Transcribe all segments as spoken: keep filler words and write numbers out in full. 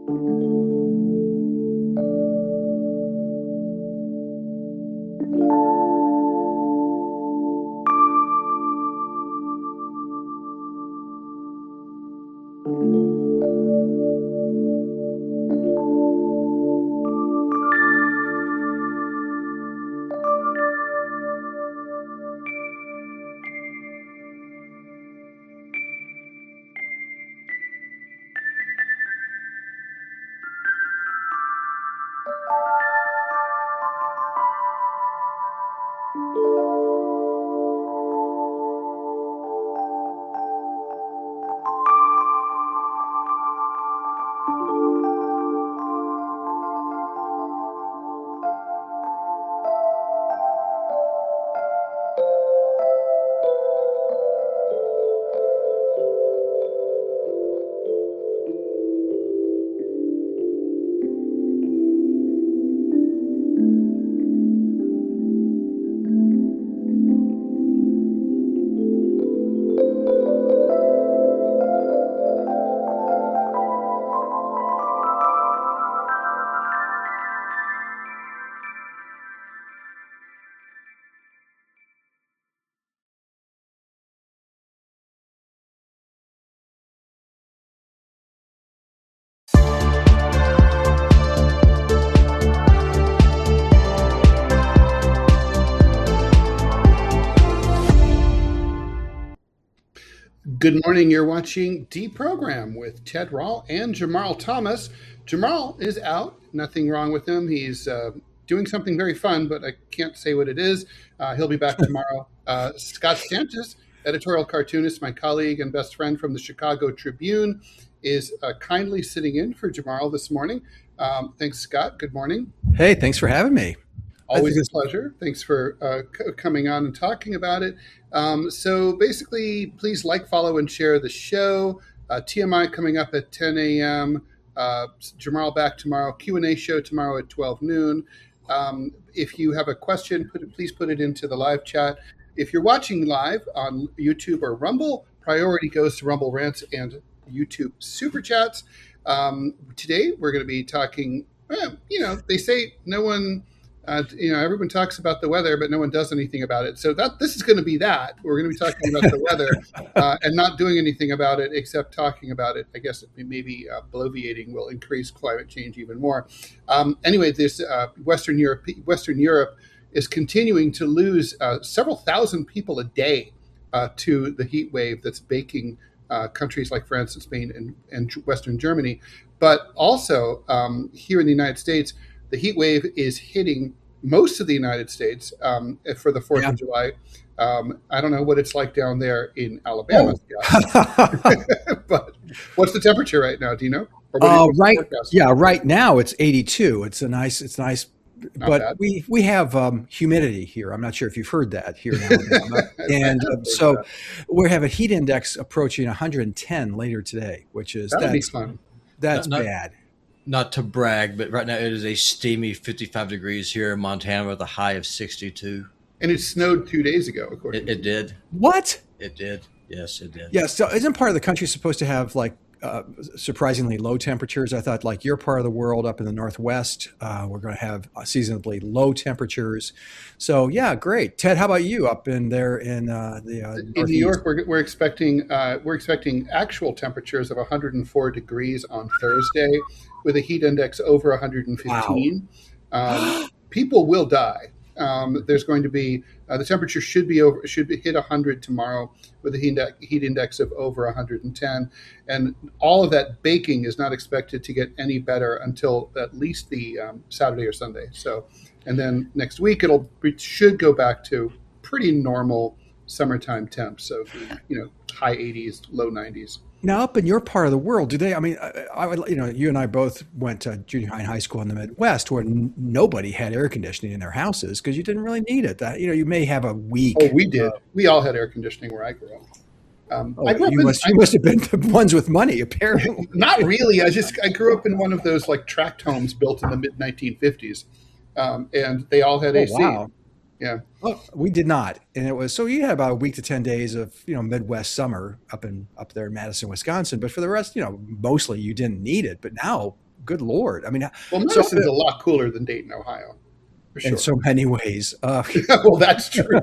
Good morning. You're watching Deprogram with Ted Rall and Jamarl Thomas. Jamarl is out. Nothing wrong with him. He's uh, doing something very fun, but I can't say what it is. Uh, he'll be back tomorrow. Uh, Scott Stantis, editorial cartoonist, my colleague and best friend from the Chicago Tribune, is uh, kindly sitting in for Jamarl this morning. Um, thanks, Scott. Good morning. Hey, thanks for having me. Always a pleasure. Thanks for uh, c- coming on and talking about it. Um, so basically, please like, follow, and share the show. Uh, T M I coming up at ten a.m. Uh, Jamarl back tomorrow. Q and A show tomorrow at twelve noon. Um, if you have a question, put it, please put it into the live chat. If you're watching live on YouTube or Rumble, priority goes to Rumble Rants and YouTube Super Chats. Um, today, we're going to be talking, well, you know, they say no one... Uh, you know, everyone talks about the weather, but no one does anything about it. So that this is going to be that. We're going to be talking about the weather uh, and not doing anything about it except talking about it. I guess maybe uh, bloviating will increase climate change even more. Um, anyway, this uh, Western Europe, Western Europe is continuing to lose uh, several thousand people a day uh, to the heat wave that's baking uh, countries like France and Spain and, and Western Germany. But also um, here in the United States, the heat wave is hitting most of the United States um, for the fourth yeah. of July. Um, I don't know what it's like down there in Alabama. Oh. But what's the temperature right now? Do you know? Or uh, right, yeah, right now it's eighty-two. It's a nice, it's nice. Not but bad. we we have um, humidity here. I'm not sure if you've heard that here in Alabama. and um, so that. we have a heat index approaching one hundred ten later today, which is That'll that's, be fun. That's not, bad. Not to brag, but right now it is a steamy fifty-five degrees here in Montana with a high of sixty-two. And it snowed two days ago, according it, it did. What? It did. Yes, it did. Yeah. So isn't part of the country supposed to have like uh, surprisingly low temperatures? I thought like your part of the world up in the Northwest, uh, we're going to have seasonably low temperatures. So yeah, great. Ted, how about you up in there in uh, the uh, in New York? We're, we're expecting uh, we're expecting actual temperatures of one hundred four degrees on Thursday, with a heat index over one hundred fifteen. Wow. Um, people will die. Um, there's going to be uh, the temperature should be over should be hit one hundred tomorrow with a heat, heat index of over one hundred ten, and all of that baking is not expected to get any better until at least the um, Saturday or Sunday. So, and then next week it'll it should go back to pretty normal summertime temps of you know high eighties, low nineties. Now, up in your part of the world, do they? I mean, I, I would, you know, you and I both went to junior high and high school in the Midwest, where n- nobody had air conditioning in their houses because you didn't really need it. That you know, you may have a week. Oh, we did. Uh, we all had air conditioning where I grew up. Um, oh, I grew up you, in, must, you I, must have been the ones with money, apparently. Not really. I just I grew up in one of those like tract homes built in the mid nineteen fifties, um, and they all had oh, A C. Wow. Yeah. Well, we did not. And it was, so you had about a week to ten days of, you know, Midwest summer up in, up there in Madison, Wisconsin. But for the rest, you know, mostly you didn't need it. But now good Lord. I mean, well, Madison's so, a lot cooler than Dayton, Ohio. For sure. In so many ways. Uh, well, that's true.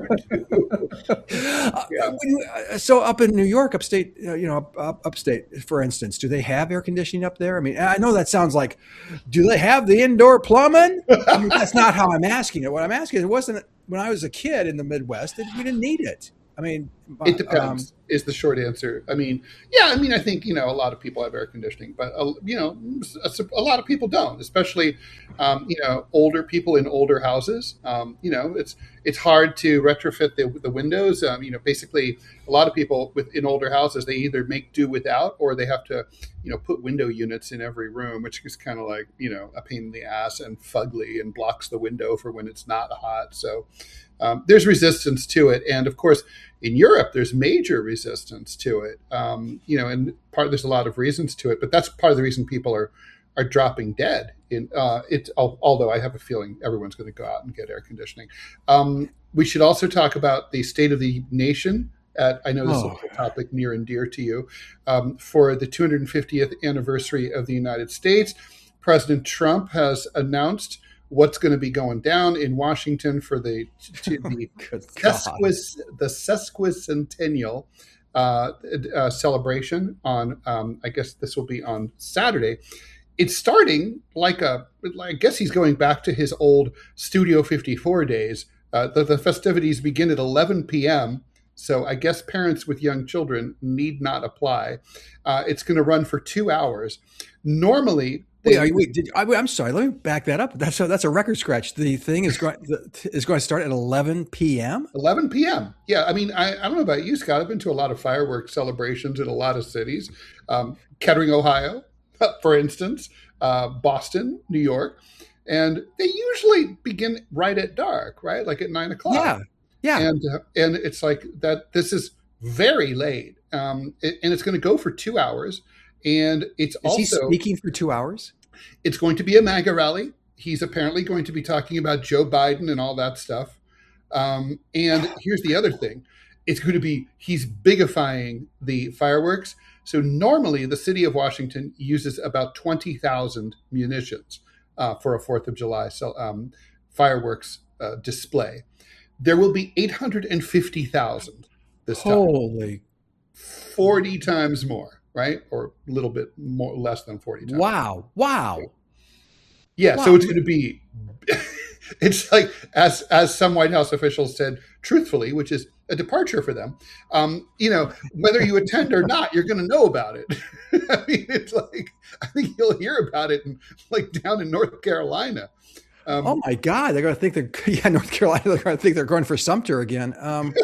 yeah. you, so up in New York, upstate, you know, up, upstate, for instance, do they have air conditioning up there? I mean, I know that sounds like, do they have the indoor plumbing? I mean, that's not how I'm asking it. What I'm asking is, it wasn't when I was a kid in the Midwest, we didn't need it. I mean, it depends um, is the short answer. I mean, yeah, I mean, I think, you know, a lot of people have air conditioning, but, uh, you know, a, a lot of people don't, especially, um, you know, older people in older houses. Um, you know, it's it's hard to retrofit the, the windows. Um, you know, basically, a lot of people with in older houses, they either make do without or they have to, you know, put window units in every room, which is kind of like, you know, a pain in the ass and fugly and blocks the window for when it's not hot. So um, there's resistance to it. And of course, in Europe, there's major resistance to it, um, you know, and part there's a lot of reasons to it, but that's part of the reason people are are dropping dead. In uh, it, although I have a feeling everyone's going to go out and get air conditioning. Um, we should also talk about the State of the Nation. At, I know this oh. is a topic near and dear to you. Um, for the two hundred fiftieth anniversary of the United States, President Trump has announced what's going to be going down in Washington for the to the, sesquis, the sesquicentennial uh, uh, celebration on, um, I guess this will be on Saturday. It's starting like a, I guess he's going back to his old Studio fifty-four days. Uh, the, the festivities begin at eleven p.m., so I guess parents with young children need not apply. Uh, it's going to run for two hours. Normally, Wait, are you, wait did, I, I'm sorry. Let me back that up. That's a, that's a record scratch. The thing is going is going to start at eleven p.m. eleven p.m. Yeah, I mean, I, I don't know about you, Scott. I've been to a lot of fireworks celebrations in a lot of cities. Um, Kettering, Ohio, for instance, uh, Boston, New York, and they usually begin right at dark, right, like at nine o'clock. Yeah, yeah. And uh, and it's like that. This is very late, um, it, and it's going to go for two hours. And it's Is also he speaking for two hours? It's going to be a MAGA rally. He's apparently going to be talking about Joe Biden and all that stuff. Um, and here's the other thing. It's going to be, he's bigifying the fireworks. So normally the city of Washington uses about twenty thousand munitions uh, for a fourth of July so, um, fireworks uh, display. There will be eight hundred fifty thousand this time. Holy. forty times more. Right? Or a little bit more, less than forty times. Wow. Wow. Yeah. Wow. So it's going to be, it's like, as, as some White House officials said, truthfully, which is a departure for them, um, you know, whether you attend or not, you're going to know about it. I mean, it's like, I think you'll hear about it in, like down in North Carolina. Um, oh my God. They're going to think they're, yeah, North Carolina, they're going to think they're going for Sumter again. Um,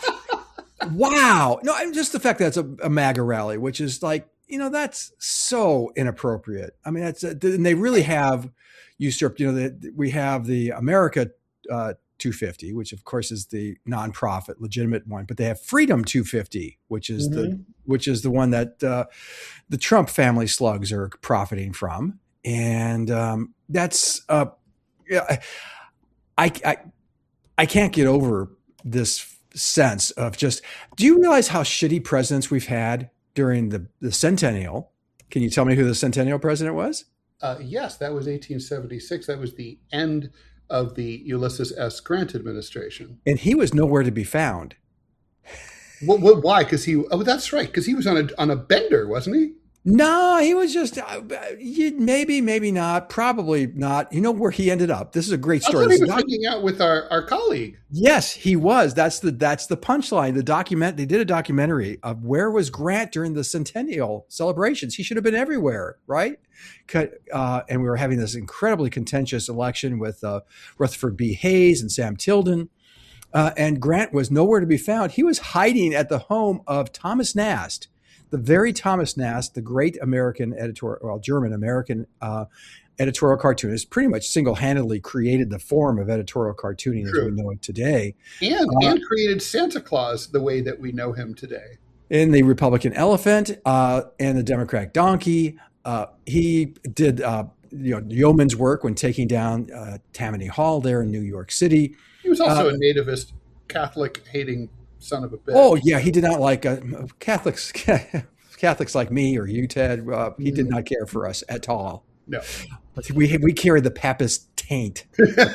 Wow. No, I'm just the fact that it's a, a MAGA rally, which is like, you know, that's so inappropriate. I mean, that's, a, and they really have usurped, you know, the, we have the America uh, two fifty, which of course is the nonprofit legitimate one, but they have Freedom two fifty, which is mm-hmm. the, which is the one that uh, the Trump family slugs are profiting from. And um, that's, uh, yeah, I, I, I can't get over this sense of just, do you realize how shitty presidents we've had during the, the centennial? Can you tell me who the centennial president was? Uh, yes, that was eighteen seventy-six. That was the end of the Ulysses S. Grant administration. And he was nowhere to be found. What, what, why? Because he, oh, that's right. Because he was on a, on a bender, wasn't he? No, he was just uh, maybe, maybe not, probably not. You know where he ended up? This is a great story. I thought he was hanging out with our, our colleague. Yes, he was. That's the that's the punchline. The document they did a documentary of where was Grant during the centennial celebrations. He should have been everywhere, right? Uh, and we were having this incredibly contentious election with uh, Rutherford B. Hayes and Sam Tilden, uh, and Grant was nowhere to be found. He was hiding at the home of Thomas Nast. The very Thomas Nast, the great American editorial, well, German American uh, editorial cartoonist, pretty much single-handedly created the form of editorial cartooning True. As we know it today. And, uh, and created Santa Claus the way that we know him today. In the Republican Elephant uh, and the Democratic Donkey. Uh, he did uh, you know, yeoman's work when taking down uh, Tammany Hall there in New York City. He was also uh, a nativist, Catholic-hating son of a bitch. Oh yeah, he did not like uh, Catholics. Catholics like me or you, Ted. Uh, he mm-hmm. did not care for us at all. no. We we carry the Papist taint.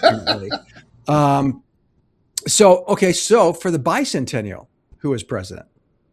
um, so okay, so for the bicentennial, who was president?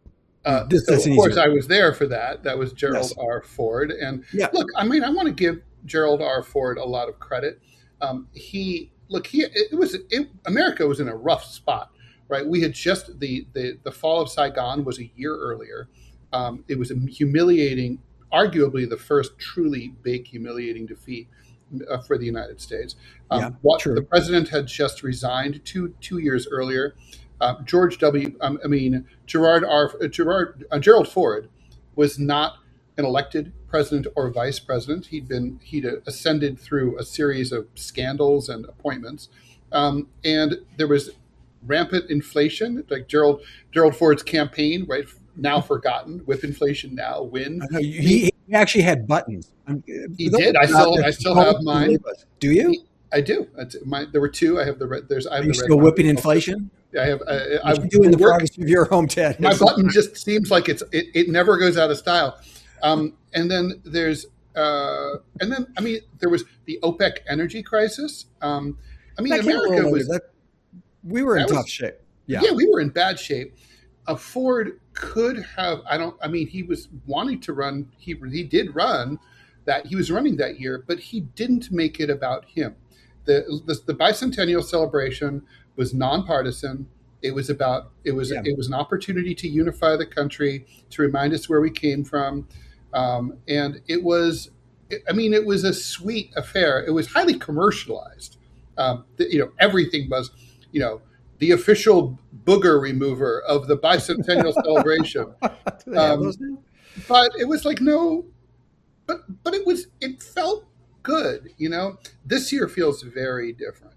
Uh, this, so of course, I was there for that. That was Gerald yes. R. Ford. And yeah. look, I mean, I want to give Gerald R. Ford a lot of credit. Um, he look, he it was it, America was in a rough spot, right? We had just the the the fall of Saigon was a year earlier. Um, it was a humiliating, arguably the first truly big humiliating defeat uh, for the United States. Um, yeah, what true. The president had just resigned two two years earlier. Uh, George W. Um, I mean Gerard R. Uh, Gerard uh, Gerald Ford was not an elected president or vice president. He'd been he'd ascended through a series of scandals and appointments, um, and there was rampant inflation. Like Gerald Gerald Ford's campaign, right now forgotten. Whip inflation now, win. He, he actually had buttons. He did. I still I still have mine. Do you? He, I do. My, there were two. I have the red. There's. I have Are you the red still whipping inflation? I have. Uh, I do in the privacy of your home, Ted. My button just seems like it's. It, it never goes out of style. Um, and then there's. Uh, and then I mean there was the OPEC energy crisis. Um, I mean that America was. That, we were in tough was, shape. Yeah. Yeah, we were in bad shape. Uh, Ford could have. I don't. I mean, he was wanting to run. He he did run. That he was running that year, but he didn't make it about him. The, the, the bicentennial celebration was nonpartisan. It was about it was yeah. it was an opportunity to unify the country, to remind us where we came from, um, and it was. I mean, it was a sweet affair. It was highly commercialized. Um, the, you know, everything was, you know, the official booger remover of the bicentennial celebration. Um, but it was like no, but but it was it felt good, you know. This year feels very different.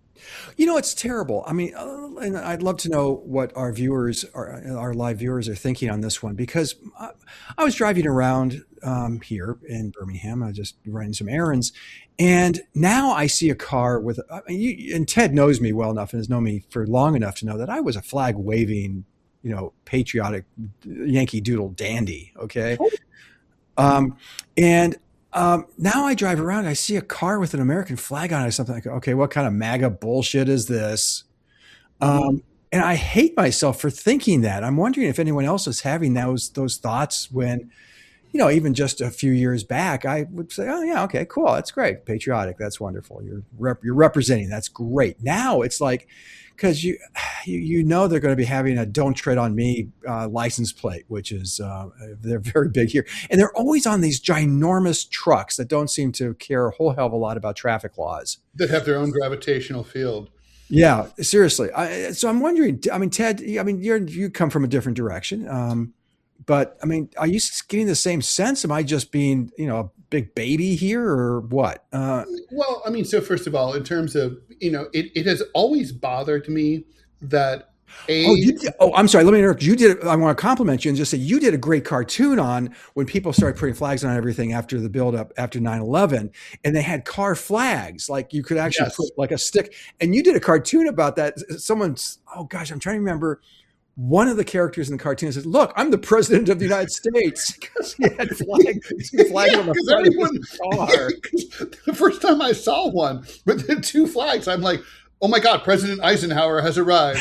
You know, it's terrible. I mean, uh, and I'd love to know what our viewers, our, our live viewers, are thinking on this one, because I, I was driving around um, here in Birmingham. I was just running some errands, and now I see a car with. I mean, you, and Ted knows me well enough and has known me for long enough to know that I was a flag waving, you know, patriotic Yankee Doodle dandy. Okay, um, and. Um, now I drive around, I see a car with an American flag on it or something. Like, okay, what kind of MAGA bullshit is this? Um, and I hate myself for thinking that. I'm wondering if anyone else is having those those thoughts when, you know, even just a few years back, I would say, oh yeah, okay, cool, that's great, patriotic, that's wonderful. You're rep- you're representing, that's great. Now it's like, because you, you you know they're going to be having a "Don't Tread on Me" uh, license plate, which is uh, they're very big here, and they're always on these ginormous trucks that don't seem to care a whole hell of a lot about traffic laws. That have their own gravitational field. Yeah, seriously. I, so I'm wondering. I mean, Ted, I mean, you're you come from a different direction, um, but I mean, are you getting the same sense? Am I just being, you know, a big baby here, or what? Uh, well, I mean, so first of all, in terms of, you know, it, it has always bothered me that a. Oh, you did, oh, I'm sorry. Let me interrupt. You did. I want to compliment you and just say you did a great cartoon on when people started putting flags on everything after the buildup after nine eleven, and they had car flags. Like you could actually yes. put like a stick, and you did a cartoon about that. Someone's. Oh gosh, I'm trying to remember. One of the characters in the cartoon says, "Look, I'm the president of the United States," because he had flags, flags yeah, on the front everyone, of his car. Yeah, the first time I saw one with the two flags, I'm like, "Oh my God, President Eisenhower has arrived."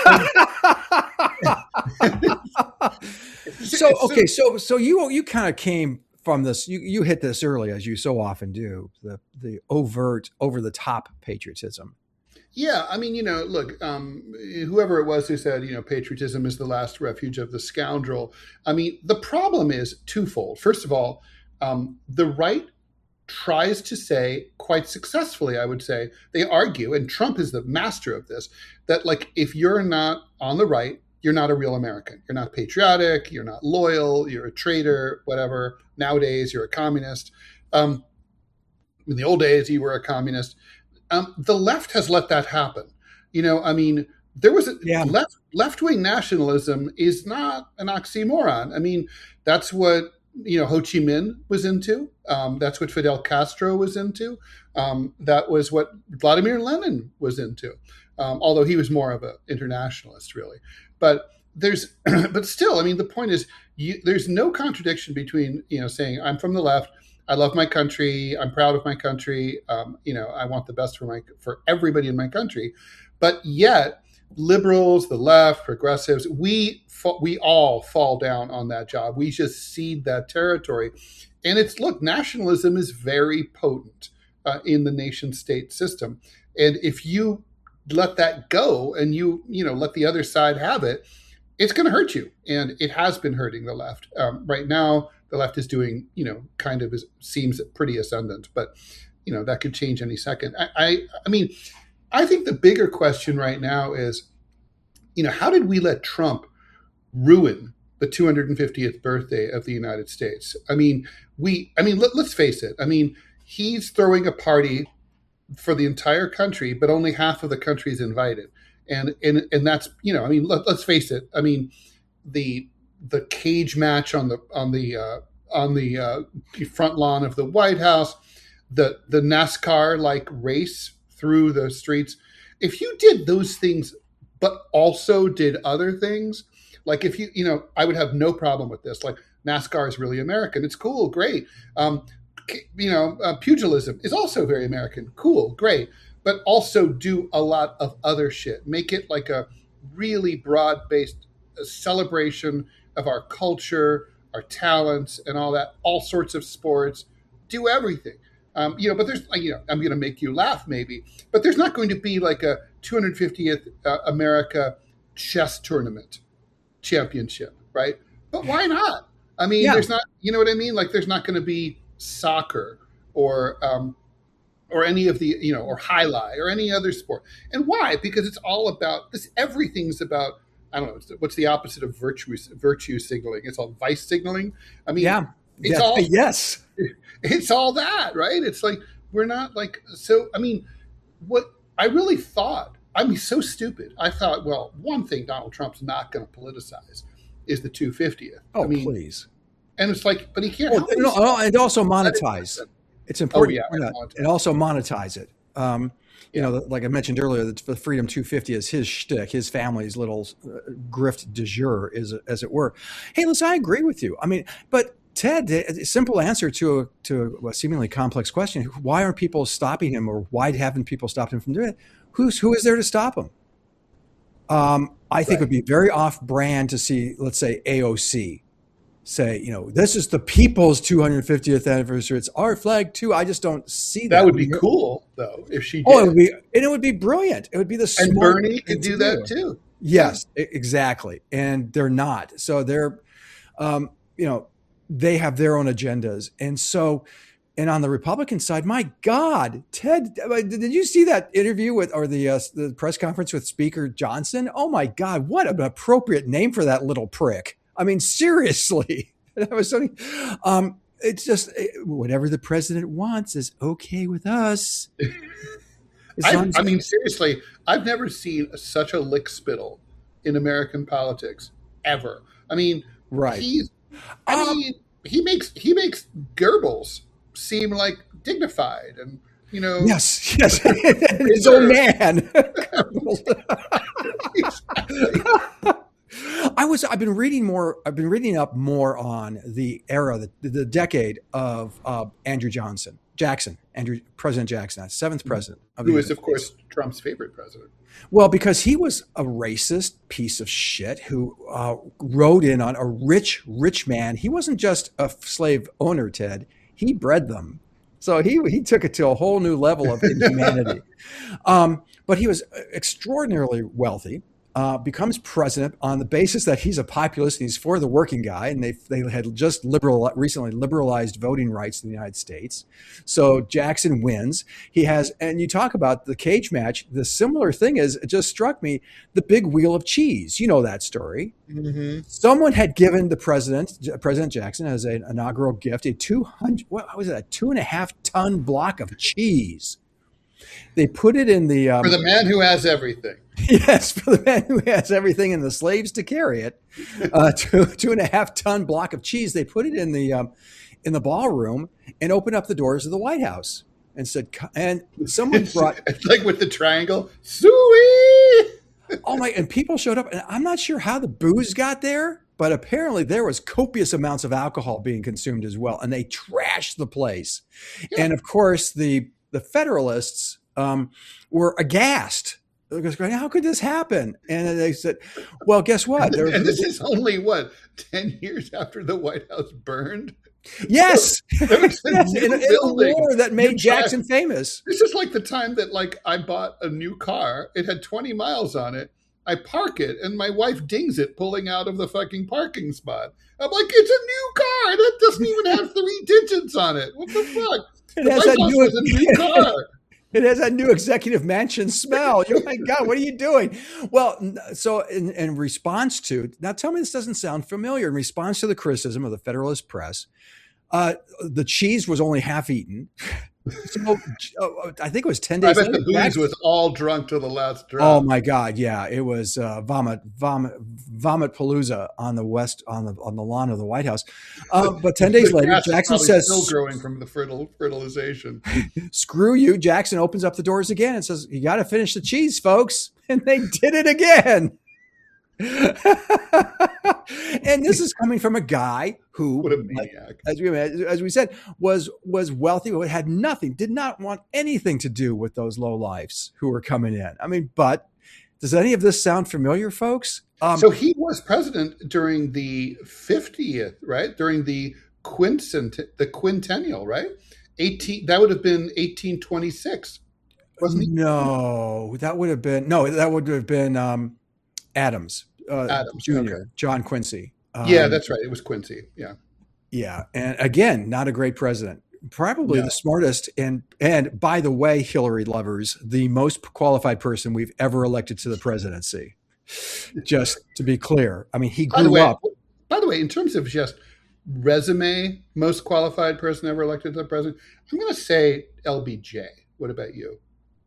so okay, so so you you kind of came from this. You you hit this early, as you so often do, the the overt, over the top patriotism. Yeah, I mean, you know, look, um, whoever it was who said, you know, patriotism is the last refuge of the scoundrel. I mean, the problem is twofold. First of all, um, the right tries to say quite successfully, I would say, they argue, and Trump is the master of this, that like if you're not on the right, you're not a real American. You're not patriotic. You're not loyal. You're a traitor, whatever. Nowadays, you're a communist. Um, in the old days, you were a communist. Um, the left has let that happen. You know, I mean, there was a yeah. left left-wing nationalism is not an oxymoron. I mean, that's what, you know, Ho Chi Minh was into. Um, that's what Fidel Castro was into. Um, that was what Vladimir Lenin was into. Um, although he was more of an internationalist, really. But there's, but still, I mean, the point is, you, there's no contradiction between, you know, saying I'm from the left, I love my country. I'm proud of my country. Um, you know, I want the best for my for everybody in my country. But yet, liberals, the left, progressives, we we all fall down on that job. We just cede that territory. And it's, look, nationalism is very potent uh, in the nation state system. And if you let that go and you, you know, let the other side have it, it's going to hurt you. And it has been hurting the left. Um, right now, the left is doing, you know, kind of is, seems pretty ascendant, but, you know, that could change any second. I, I, I mean, I think the bigger question right now is, you know, how did we let Trump ruin the two hundred fiftieth birthday of the United States? I mean, we, I mean, let, let's face it. I mean, he's throwing a party for the entire country, but only half of the country is invited. And, and, and that's, you know, I mean, let, let's face it. I mean, the, the cage match on the, on the, uh, on the uh, front lawn of the White House, the, the NASCAR like race through the streets. If you did those things, but also did other things, like if you, you know, I would have no problem with this. Like NASCAR is really American. It's cool. Great. Um, you know, uh, pugilism is also very American. Cool. Great. But also do a lot of other shit. Make it like a really broad-based celebration of our culture, our talents, and all that, all sorts of sports. Do everything. Um, you know, but there's, you know, I'm going to make you laugh maybe, but there's not going to be like a two hundred fiftieth uh, America chess tournament championship, right? But why not? I mean, yeah. there's not, you know what I mean? Like there's not going to be soccer or, um, or any of the, you know, or highlight or any other sport. And why? Because it's all about this. Everything's about, I don't know, what's the opposite of virtue, virtue signaling? It's all vice signaling. I mean, yeah. it's yeah. all, yes, it's all that, right? It's like, we're not like, so, I mean, what I really thought, I mean, so stupid. I thought, well, one thing Donald Trump's not going to politicize is the two hundred fiftieth. Oh, I mean, please. And it's like, but he can't. Oh, no, no, and also monetize. It's important. Oh, yeah, and also monetize it. Um, you yeah. know, like I mentioned earlier, the Freedom two fifty is his shtick, his family's little uh, grift du jour, is, as it were. Hey, listen, I agree with you. I mean, but Ted, a simple answer to a, to a seemingly complex question: why aren't people stopping him, or why haven't people stopped him from doing it? Who's who is there to stop him? Um, I think right. it would be very off-brand to see, let's say, A O C say, you know, this is the people's two hundred fiftieth anniversary. It's our flag too. I just don't see that. That would be cool, though, if she did. Oh, it would be, and it would be brilliant. It would be the and Bernie could do that do. too. Yes, yeah. exactly. And they're not. So they're, um, you know, they have their own agendas, and so. And on the Republican side, my God, Ted, did you see that interview with, or the uh, the press conference with Speaker Johnson? Oh my God, what an appropriate name for that little prick. I mean, seriously. That was so, um, it's just whatever the president wants is okay with us. I, I mean, seriously, I've never seen such a lick spittle in American politics ever. I mean, right. He's, I um, mean, he makes he makes Goebbels seem like dignified and, you know. Yes, yes. His own man. I was, I've been reading more, I've been reading up more on the era, the, the decade of uh, Andrew Johnson, Jackson, Andrew, President Jackson, seventh president. Of Who is, of course, Trump's favorite president. Well, because he was a racist piece of shit who uh, rode in on a rich, rich man. He wasn't just a slave owner, Ted. He bred them. So he he took it to a whole new level of inhumanity. um, but he was extraordinarily wealthy, uh, becomes president on the basis that he's a populist and he's for the working guy. And they they had just liberal recently liberalized voting rights in the United States. So Jackson wins. He has, and you talk about the cage match. The similar thing is, it just struck me, the big wheel of cheese. You know that story. Mm-hmm. Someone had given the president, President Jackson, as an inaugural gift, a two hundred, what was it, a two and a half ton block of cheese. They put it in the um, for the man who has everything. Yes, for the man who has everything and the slaves to carry it. Uh, two two and a half ton block of cheese. They put it in the um, in the ballroom and opened up the doors of the White House and said, and someone brought it's like with the triangle, suey. Oh my! And people showed up, and I'm not sure how the booze got there. but apparently there was copious amounts of alcohol being consumed as well, and they trashed the place. Yeah. And of course, the the Federalists um, were aghast. They were going, how could this happen? And they said, well, guess what? And, and this is only, what, ten years after the White House burned? Yes. There was a yes. new in, in building. the war that made Jackson famous. This is like the time that, like, I bought a new car. It had twenty miles on it. I park it, and my wife dings it pulling out of the fucking parking spot. I'm like, it's a new car. That doesn't even have three digits on it. What the fuck? It the has White a House new, was a new car. It has that new executive mansion smell. Oh my God, what are you doing? Well, so in, in response to, now tell me this doesn't sound familiar, in response to the criticism of the Federalist Press, uh, the cheese was only half eaten. So uh, I think it was ten days. I bet the booze was all drunk to the last drop. Oh my God, yeah, it was uh, vomit, vomit, vomit palooza on the west on the on the lawn of the White House. Uh, but ten days later, Jackson says, "Still growing from the fertil, fertilization." Screw you! Jackson opens up the doors again and says, "You got to finish the cheese, folks," and they did it again. And this is coming from a guy who, what a maniac, as we as we said, was was wealthy, but had nothing, did not want anything to do with those lowlifes who were coming in. I mean, but does any of this sound familiar, folks? Um, so he was president during the fiftieth, right? During the quincent, the quintennial, right? Eighteen. That would have been eighteen twenty-six, wasn't he? No, that would have been no. That would have been um, Adams. Uh, Adams, Junior, okay. John Quincy. Um, yeah, that's right. It was Quincy. Yeah. Yeah. And again, not a great president, probably no. the smartest. And, and by the way, Hillary lovers, the most qualified person we've ever elected to the presidency. Just to be clear. I mean, he grew by the way, up. By the way, in terms of just resume, most qualified person ever elected to the president, I'm going to say L B J. What about you?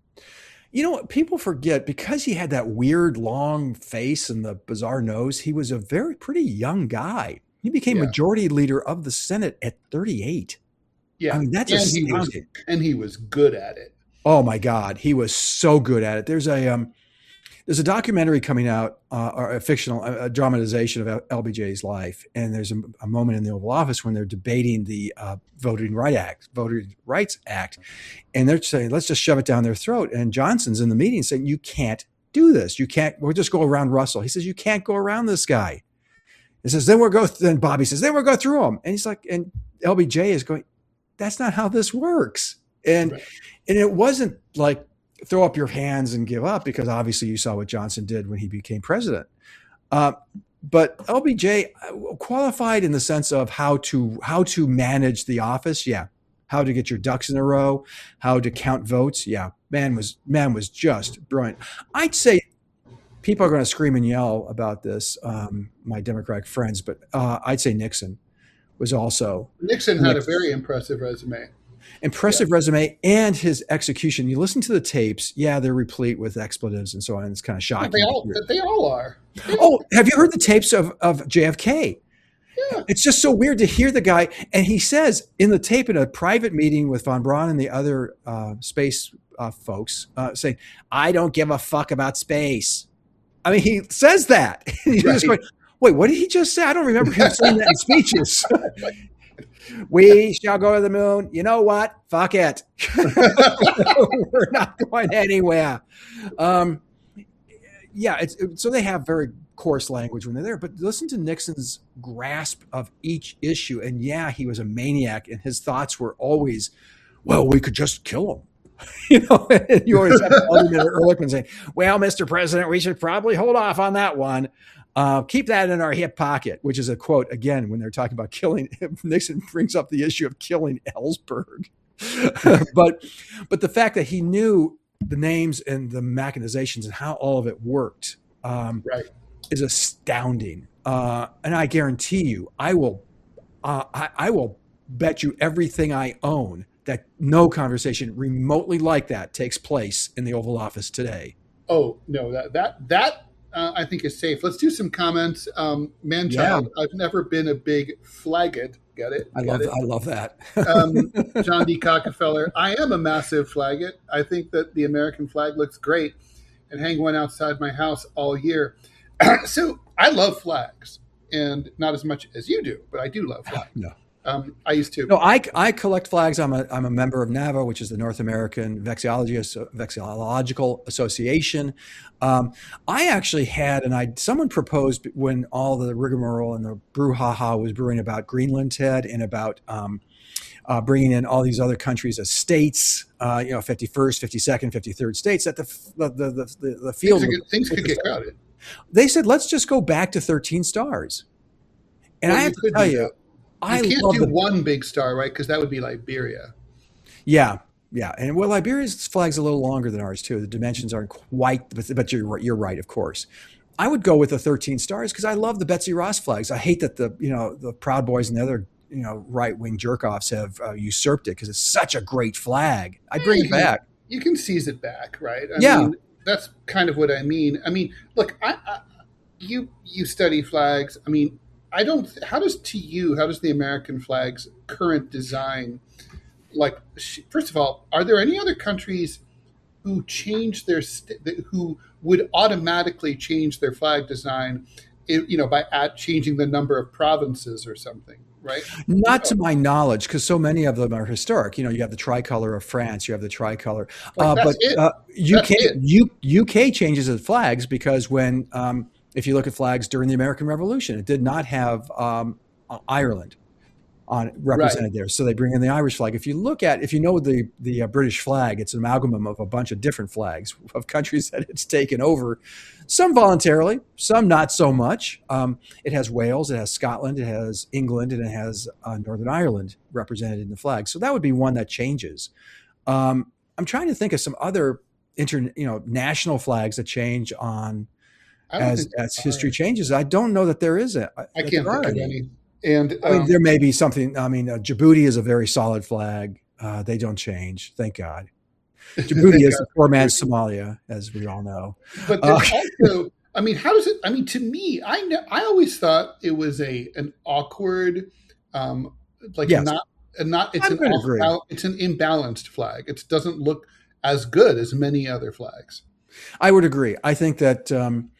You know what? People forget because he had that weird long face and the bizarre nose. He was a very pretty young guy. He became yeah. majority leader of the Senate at thirty-eight. Yeah, I mean that's and astounding. He was, and he was good at it. Oh my God, he was so good at it. There's a um, there's a documentary coming out, uh, or a fictional a dramatization of L B J's life, and there's a, a moment in the Oval Office when they're debating the uh, Voting Right Act, Voting Rights Act, and they're saying, "Let's just shove it down their throat." And Johnson's in the meeting saying, "You can't do this. You can't. We'll just go around Russell." He says, "You can't go around this guy." He says, "Then we'll go." Th-. Then Bobby says, "Then we'll go through him." And he's like, and L B J is going, "That's not how this works." And right. and it wasn't like throw up your hands and give up, because obviously you saw what Johnson did when he became president. Uh, but L B J qualified in the sense of how to how to manage the office. Yeah. How to get your ducks in a row, how to count votes. Yeah. Man was man was just brilliant. I'd say people are going to scream and yell about this, um, my Democratic friends, but uh, I'd say Nixon was also. Nixon had Nixon. a very impressive resume. Impressive yeah. resume, and his execution. You listen to the tapes, yeah, they're replete with expletives and so on. It's kind of shocking. They all, they all are. They oh, have you heard the tapes of, of J F K? Yeah. It's just so weird to hear the guy. And he says in the tape, in a private meeting with von Braun and the other uh, space uh, folks, uh, saying, "I don't give a fuck about space." I mean, he says that. He's right. just going, wait, what did he just say? I don't remember him saying that in speeches. We shall go to the moon. You know what? Fuck it. We're not going anywhere. Um, yeah, it's, it, so they have very coarse language when they're there. But listen to Nixon's grasp of each issue. And yeah, he was a maniac, and his thoughts were always, well, we could just kill him. You know, and you always have Alderman Ehrlichman saying, well, Mister President, we should probably hold off on that one. Uh, keep that in our hip pocket, which is a quote, again, when they're talking about killing, Nixon brings up the issue of killing Ellsberg. but but the fact that he knew the names and the machinations and how all of it worked um, right. is astounding. Uh, and I guarantee you, I will, uh, I, I will bet you everything I own that no conversation remotely like that takes place in the Oval Office today. Oh, no, that, that, that, Uh, I think is safe. Let's do some comments. Um, Manchild, yeah. I've never been a big flagget. Get it? I Get love it? I love that. um, John D. Cockefeller, I am a massive flagget. I think that the American flag looks great and hang one outside my house all year. So I love flags. and not as much as you do, but I do love flags. No. Um, I used to. No, I, I collect flags. I'm a I'm a member of NAVA, which is the North American Vexillology, Vexillological Association. Um, I actually had, and I someone proposed when all the rigmarole and the brouhaha was brewing about Greenland, Ted, and about um, uh, bringing in all these other countries as states, uh, you know, fifty-first, fifty-second, fifty-third states, that the the the the, the field things, things could get crowded. They said, let's just go back to thirteen stars. And well, I have to tell you. That. You I can't love do the, one big star, right? Because that would be Liberia. Yeah, yeah, and well, Liberia's flag's a little longer than ours too. The dimensions aren't quite, but, but you're you're right, of course. I would go with the thirteen stars because I love the Betsy Ross flags. I hate that the you know the Proud Boys and the other you know right wing jerk offs have uh, usurped it because it's such a great flag. I bring it back. You can seize it back, right? I yeah, mean, that's kind of what I mean. I mean, look, I, I you you study flags. I mean. I don't. How does to you? How does the American flag's current design, like? First of all, are there any other countries who change their who would automatically change their flag design, you know, by at changing the number of provinces or something, right? Not to my knowledge, because so many of them are historic. You know, you have the tricolor of France, you have the tricolor, uh, but uh, U K U, U K changes its flags because when. Um, If you look at flags during the American Revolution, it did not have um, Ireland on represented right. there, so they bring in the Irish flag. If you look at, if you know the the uh, British flag, it's an amalgam of a bunch of different flags of countries that it's taken over, some voluntarily, some not so much. Um, it has Wales, it has Scotland, it has England, and it has uh, Northern Ireland represented in the flag. So that would be one that changes. Um, I'm trying to think of some other inter, you know, national flags that change on. As as history changes, I don't know that there is a. I can't think of any. And um, I mean, there may be something. I mean, uh, Djibouti is a very solid flag. Uh, they don't change, thank God. Djibouti is a poor man's Somalia, as we all know. But uh, also, I mean, how does it? I mean, to me, I know, I always thought it was a an awkward, um, like yes. not not. It's I'm an off, it's an imbalanced flag. It doesn't look as good as many other flags. I would agree. I think that. Um,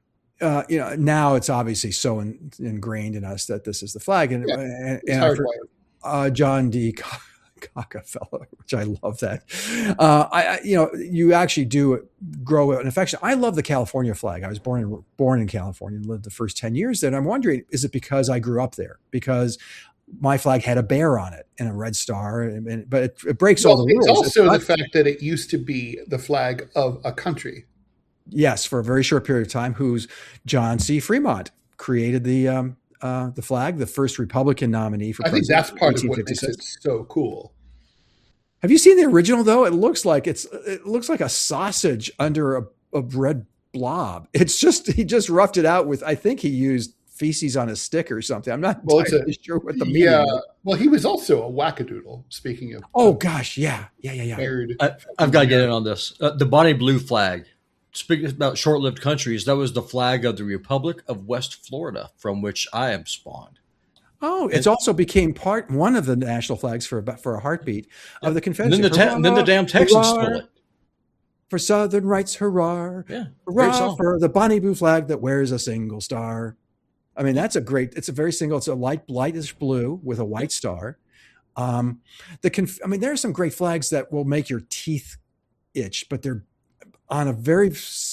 Uh, you know, now it's obviously so in, ingrained in us that this is the flag, and, yeah, and, and I've heard, uh, John D. Rockefeller, which I love that. Uh, I, I, you know, you actually do grow an affection. I love the California flag. I was born in born in California and lived the first ten years there. And I'm wondering, is it because I grew up there? Because my flag had a bear on it and a red star, and, and, but it, it breaks well, all the rules. It's also it's the fact that it used to be the flag of a country. Yes, for a very short period of time. Who's John C. Fremont created the um, uh, the flag, the first Republican nominee for I president. I think that's part of what makes it so cool. Have you seen the original though? It looks like it's it looks like a sausage under a, a red blob. It's just he just roughed it out with. I think he used feces on a stick or something. I'm not well, entirely a, sure what the meaning. Yeah, is. Well, he was also a wackadoodle. Speaking of, oh gosh, yeah, yeah, yeah, yeah. I, I've got to get in on this. Uh, the Bonnie Blue flag. Speaking about short-lived countries, that was the flag of the Republic of West Florida, from which I am spawned. Oh, it also became part one of the national flags for for a heartbeat of the Confederacy. And then the, ta- and then the damn Texans stole it. For Southern rights, hurrah! Yeah, hurrah for the Bonnie Blue flag that wears a single star. I mean, that's a great. It's a very single. It's a light, lightish blue with a white star. Um, the conf- I mean, there are some great flags that will make your teeth itch, but they're on a very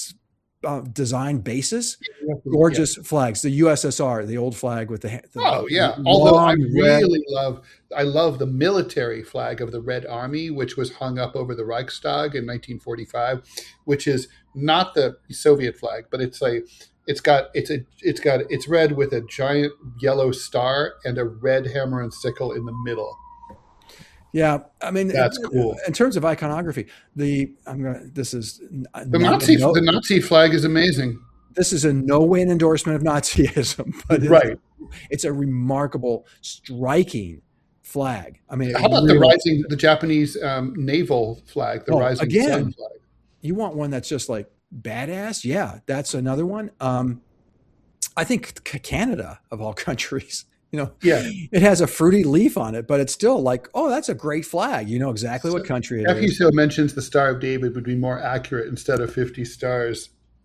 uh, design basis, gorgeous yeah. flags. The U S S R, the old flag with the, the oh yeah. Although I really red. love, I love the military flag of the Red Army, which was hung up over the Reichstag in nineteen forty-five, which is not the Soviet flag, but it's a, it's got, it's a, it's got, it's red with a giant yellow star and a red hammer and sickle in the middle. Yeah, I mean that's cool. In terms of iconography, the I'm gonna. This is the Nazi. No, the Nazi flag is amazing. This is a no way endorsement of Nazism, but it's, right. It's a remarkable, striking flag. I mean, how about really, the rising, the Japanese um, naval flag, the oh, rising again, sun flag? You want one that's just like badass? Yeah, that's another one. Um, I think Canada, of all countries. You know, yeah, it has a fruity leaf on it, but it's still like, oh, that's a great flag. You know exactly so, what country it F. is. F. Hill mentions the Star of David would be more accurate instead of fifty stars.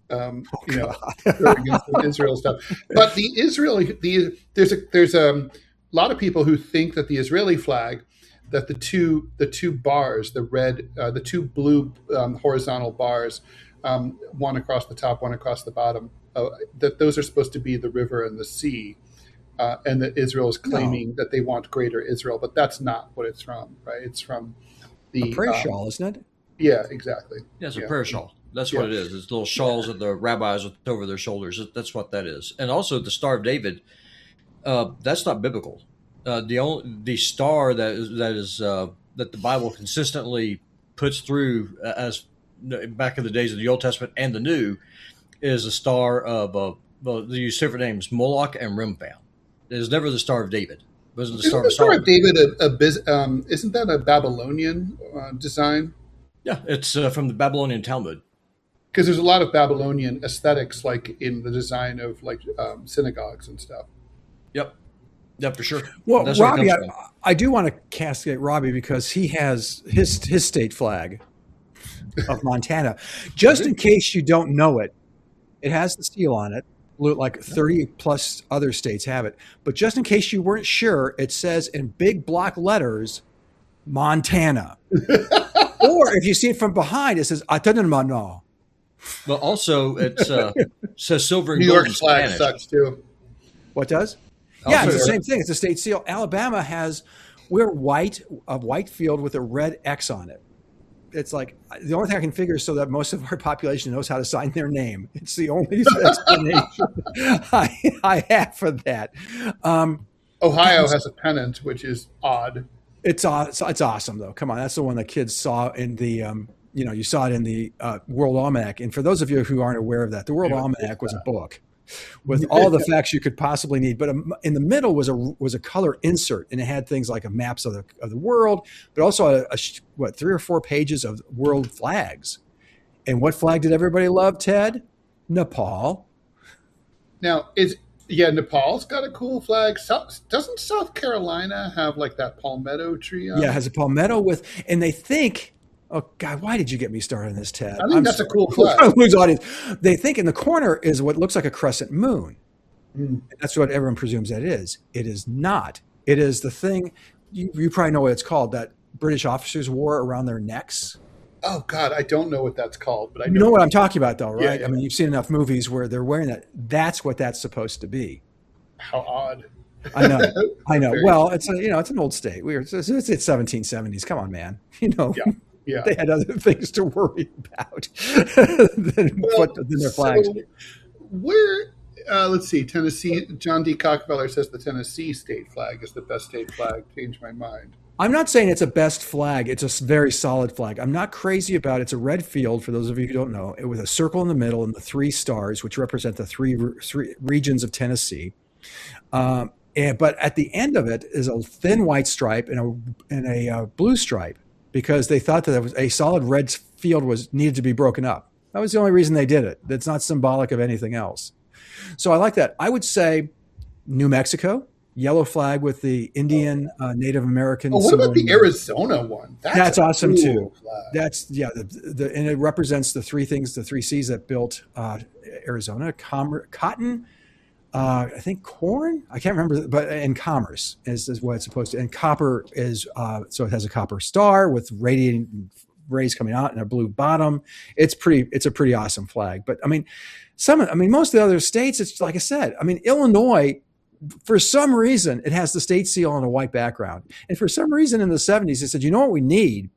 Um, you know, against the Israel stuff. But the Israeli, the there's a there's a lot of people who think that the Israeli flag, that the two the two bars, the red, uh, the two blue um, horizontal bars, um, one across the top, one across the bottom, uh, that those are supposed to be the river and the sea, uh, and that Israel is claiming no. that they want greater Israel, but that's not what it's from, right? It's from the a prayer um, shawl, isn't it? Yeah, exactly. Yeah, it's a yeah. prayer shawl. That's what yeah. it is. It's little shawls that the rabbis with over their shoulders. That's what that is. And also the Star of David, uh, that's not biblical. Uh, the only the star that is, that is uh, that the Bible consistently puts through as back in the days of the Old Testament and the New is a star of uh, well, they use different names, Moloch and Remphan. It is never the Star of David. It wasn't the isn't Star the of Star Solomon. of David a, a biz, um, isn't that a Babylonian uh, design? Yeah, it's uh, from the Babylonian Talmud. Because there's a lot of Babylonian aesthetics, like in the design of like um, synagogues and stuff. Yep, yeah, for sure. Well, That's Robbie, I, I do want to castigate Robbie because he has his his state flag of Montana. Just in case you don't know it, it has the seal on it. Like thirty plus other states have it. But just in case you weren't sure, it says in big block letters, Montana. Or if you see it from behind, it says Atanamano. Well, also it uh, says silver and New gold York in flag Spanish. sucks too. What does? Also, Yeah, it's the same thing. It's a state seal. Alabama has, we're white, a white field with a red X on it. It's like, the only thing I can figure is so that most of our population knows how to sign their name. It's the only explanation I, I have for that. Um, Ohio has a pennant, which is odd. It's, it's it's awesome though. Come on, that's the one that kids saw in the um, you know you saw it in the uh, World Almanac. And for those of you who aren't aware of that, the World Almanac was a book with all the facts you could possibly need. But in the middle was a was a color insert, and it had things like a maps of the of the world, but also a, a what three or four pages of world flags. And what flag did everybody love, Ted? Nepal. Now is. Yeah, Nepal's got a cool flag. South, doesn't South Carolina have like that palmetto tree on Yeah, it it? has a palmetto with, and they think, oh God, why did you get me started on this, Ted? I think I'm that's sorry. a cool flag. Lose audience. They think in the corner is what looks like a crescent moon. Mm. That's what everyone presumes that is. It is not. It is the thing, you, you probably know what it's called, that British officers wore around their necks. Oh God, I don't know what that's called, but I know, You know what I'm talking about though, right? Yeah, yeah. I mean, you've seen enough movies where they're wearing that. That's what that's supposed to be. How odd. I know. I know. Very Well, it's a, you know, it's an old state. We were, it's, it's seventeen seventies. Come on, man. You know, Yeah, yeah. they had other things to worry about than, Well, than their flags. so where, uh, let's see, Tennessee, John D. Cockfeller says the Tennessee state flag is the best state flag. Changed my mind. I'm not saying it's a best flag. It's a very solid flag. I'm not crazy about it. It's a red field, for those of you who don't know, with a circle in the middle and the three stars, which represent the three, three regions of Tennessee. Um, and, but at the end of it is a thin white stripe and a, and a uh, blue stripe, because they thought that there was a solid red field was needed to be broken up. That was the only reason they did it. That's not symbolic of anything else. So I like that. I would say New Mexico. Yellow flag with the Indian uh, Native American. Oh, what about the Arizona one? That's, That's awesome cool too. flag. That's yeah, the, the, and it represents the three things, the three C's that built uh, Arizona: com- cotton, uh, I think corn. I can't remember, but and commerce is, is what it's supposed to. And copper is uh, so it has a copper star with radiating rays coming out and a blue bottom. It's pretty. It's a pretty awesome flag. But I mean, some. I mean, most of the other states, it's like I said. I mean, Illinois. For some reason, it has the state seal on a white background. And for some reason in the seventies, they said, you know what we need?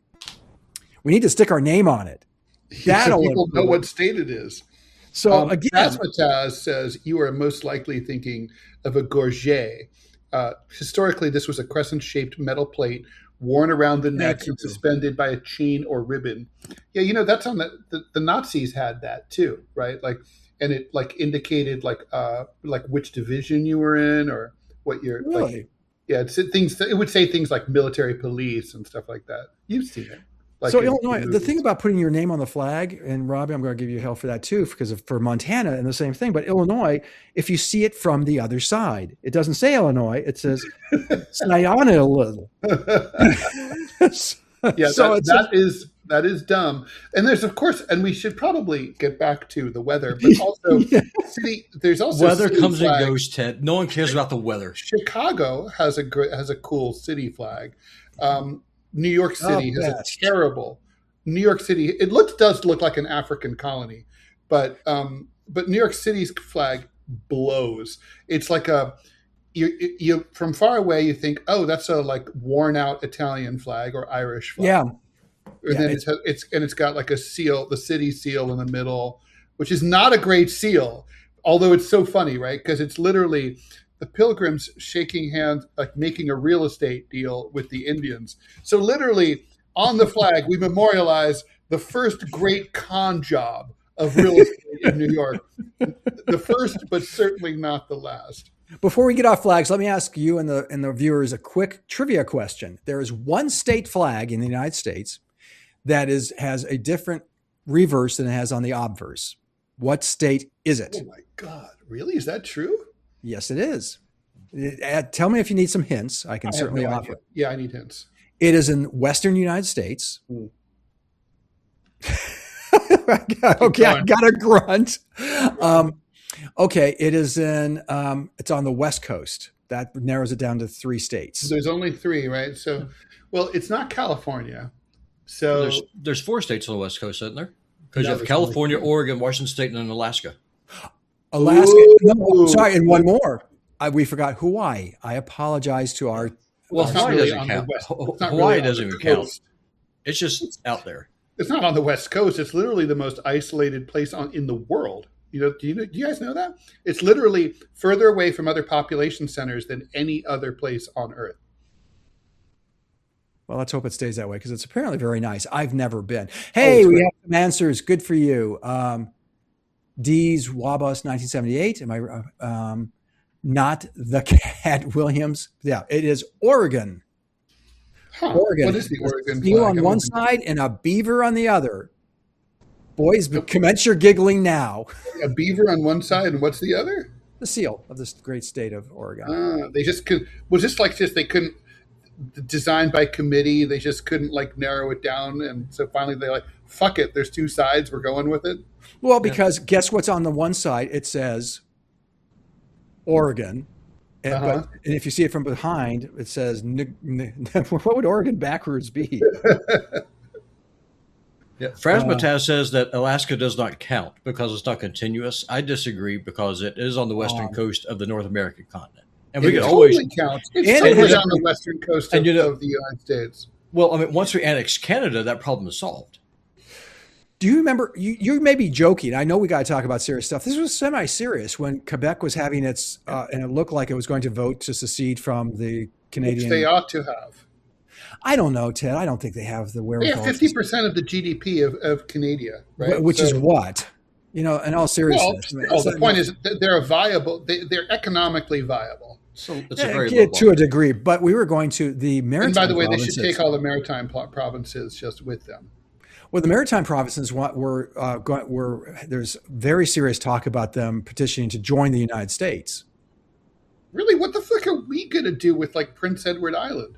We need to stick our name on it. That'll so people know what state it is. So um, again, Razzmatazz says you are most likely thinking of a gorget. Uh, historically, this was a crescent-shaped metal plate worn around the neck and suspended by a chain or ribbon. Yeah, you know, that's on the, the, the Nazis had that too, right? Like, and it like indicated like uh like which division you were in or what you're really? Like, yeah, it's things. It would say things like military police and stuff like that. You've seen it. Like so in, Illinois, in the thing about putting your name on the flag, and Robbie, I'm going to give you hell for that too, because of, for Montana and the same thing. But Illinois, if you see it from the other side, it doesn't say Illinois; it says Sayana a little. Yeah, so that, it's that a, is That is dumb. And there's, of course, and we should probably get back to the weather, but also yeah. city. There's also weather comes flag. and goes, Ted. No one cares about the weather. Chicago has a has a cool city flag. Um, New York City oh, has best. a terrible. New York City. It looks does look like an African colony, but um, but New York City's flag blows. It's like a you you from far away you think, oh, that's a like worn out Italian flag or Irish flag. Yeah. And yeah, then it's, it's, it's and it's got like a seal, the city seal in the middle, which is not a great seal. Although it's so funny, right? Because it's literally the Pilgrims shaking hands, like making a real estate deal with the Indians. So literally on the flag, we memorialize the first great con job of real estate in New York. The first, but certainly not the last. Before we get off flags, let me ask you and the and the viewers a quick trivia question. There is one state flag in the United States that is has a different reverse than it has on the obverse. What state is it? Oh my God! Really? Is that true? Yes, it is. It, uh, tell me if you need some hints. I can I certainly no offer. Idea. Yeah, I need hints. It is in Western United States. Mm. okay, I got a grunt. Um, okay, it is in. Um, it's on the West Coast. That narrows it down to three states. There's only three, right? So, well, it's not California. So there's, there's four states on the West Coast, isn't there? Because no, you have California, Oregon, Washington State, and then Alaska. Alaska. No, sorry, and one more. I, we forgot Hawaii. I apologize to our. Well, our Hawaii really doesn't count. Hawaii really doesn't even count. It's just it's, out there. It's not on the West Coast. It's literally the most isolated place on in the world. You know, do you know, do you guys know that? It's literally further away from other population centers than any other place on Earth. Well, let's hope it stays that way because it's apparently very nice. I've never been. Hey, oh, we have some answers. Good for you. Um, D's Wabus nineteen seventy-eight. Am I um, not the Cat Williams? Yeah, it is Oregon. Huh. Oregon. What is the Oregon flag? On one side and a beaver on the other. Boys, commence your giggling now. A beaver on one side and what's the other? The seal of this great state of Oregon. Uh, they just could. Was this like just they couldn't. Designed by committee, they just couldn't like narrow it down, and so finally they're like, "Fuck it, there's two sides, we're going with it." Well, because yeah. guess what's on the one side? It says Oregon, and, uh-huh. but, and if you see it from behind, it says n- n- what would Oregon backwards be? Yeah, Frasmataz uh, says that Alaska does not count because it's not continuous. I disagree because it is on the western um, coast of the North American continent. And we it can totally always count. It's and totally it on the western coast of, you know, of the United States. Well, I mean, once we annex Canada, that problem is solved. Do you remember? You, you may be joking. I know we got to talk about serious stuff. This was semi-serious when Quebec was having its, uh, and it looked like it was going to vote to secede from the Canadian. Which they ought to have. I don't know, Ted. I don't think they have the wherewithal. They have fifty percent of the G D P of, of Canada, right? Which so, is what? You know, in all seriousness. Well, well the point is they're a viable, they, they're economically viable. So it's a very yeah, to a degree, but we were going to the maritime. And by the way, provinces. They should take all the maritime provinces just with them. Well, the maritime provinces were uh, were there's very serious talk about them petitioning to join the United States. Really, what the fuck are we going to do with like Prince Edward Island?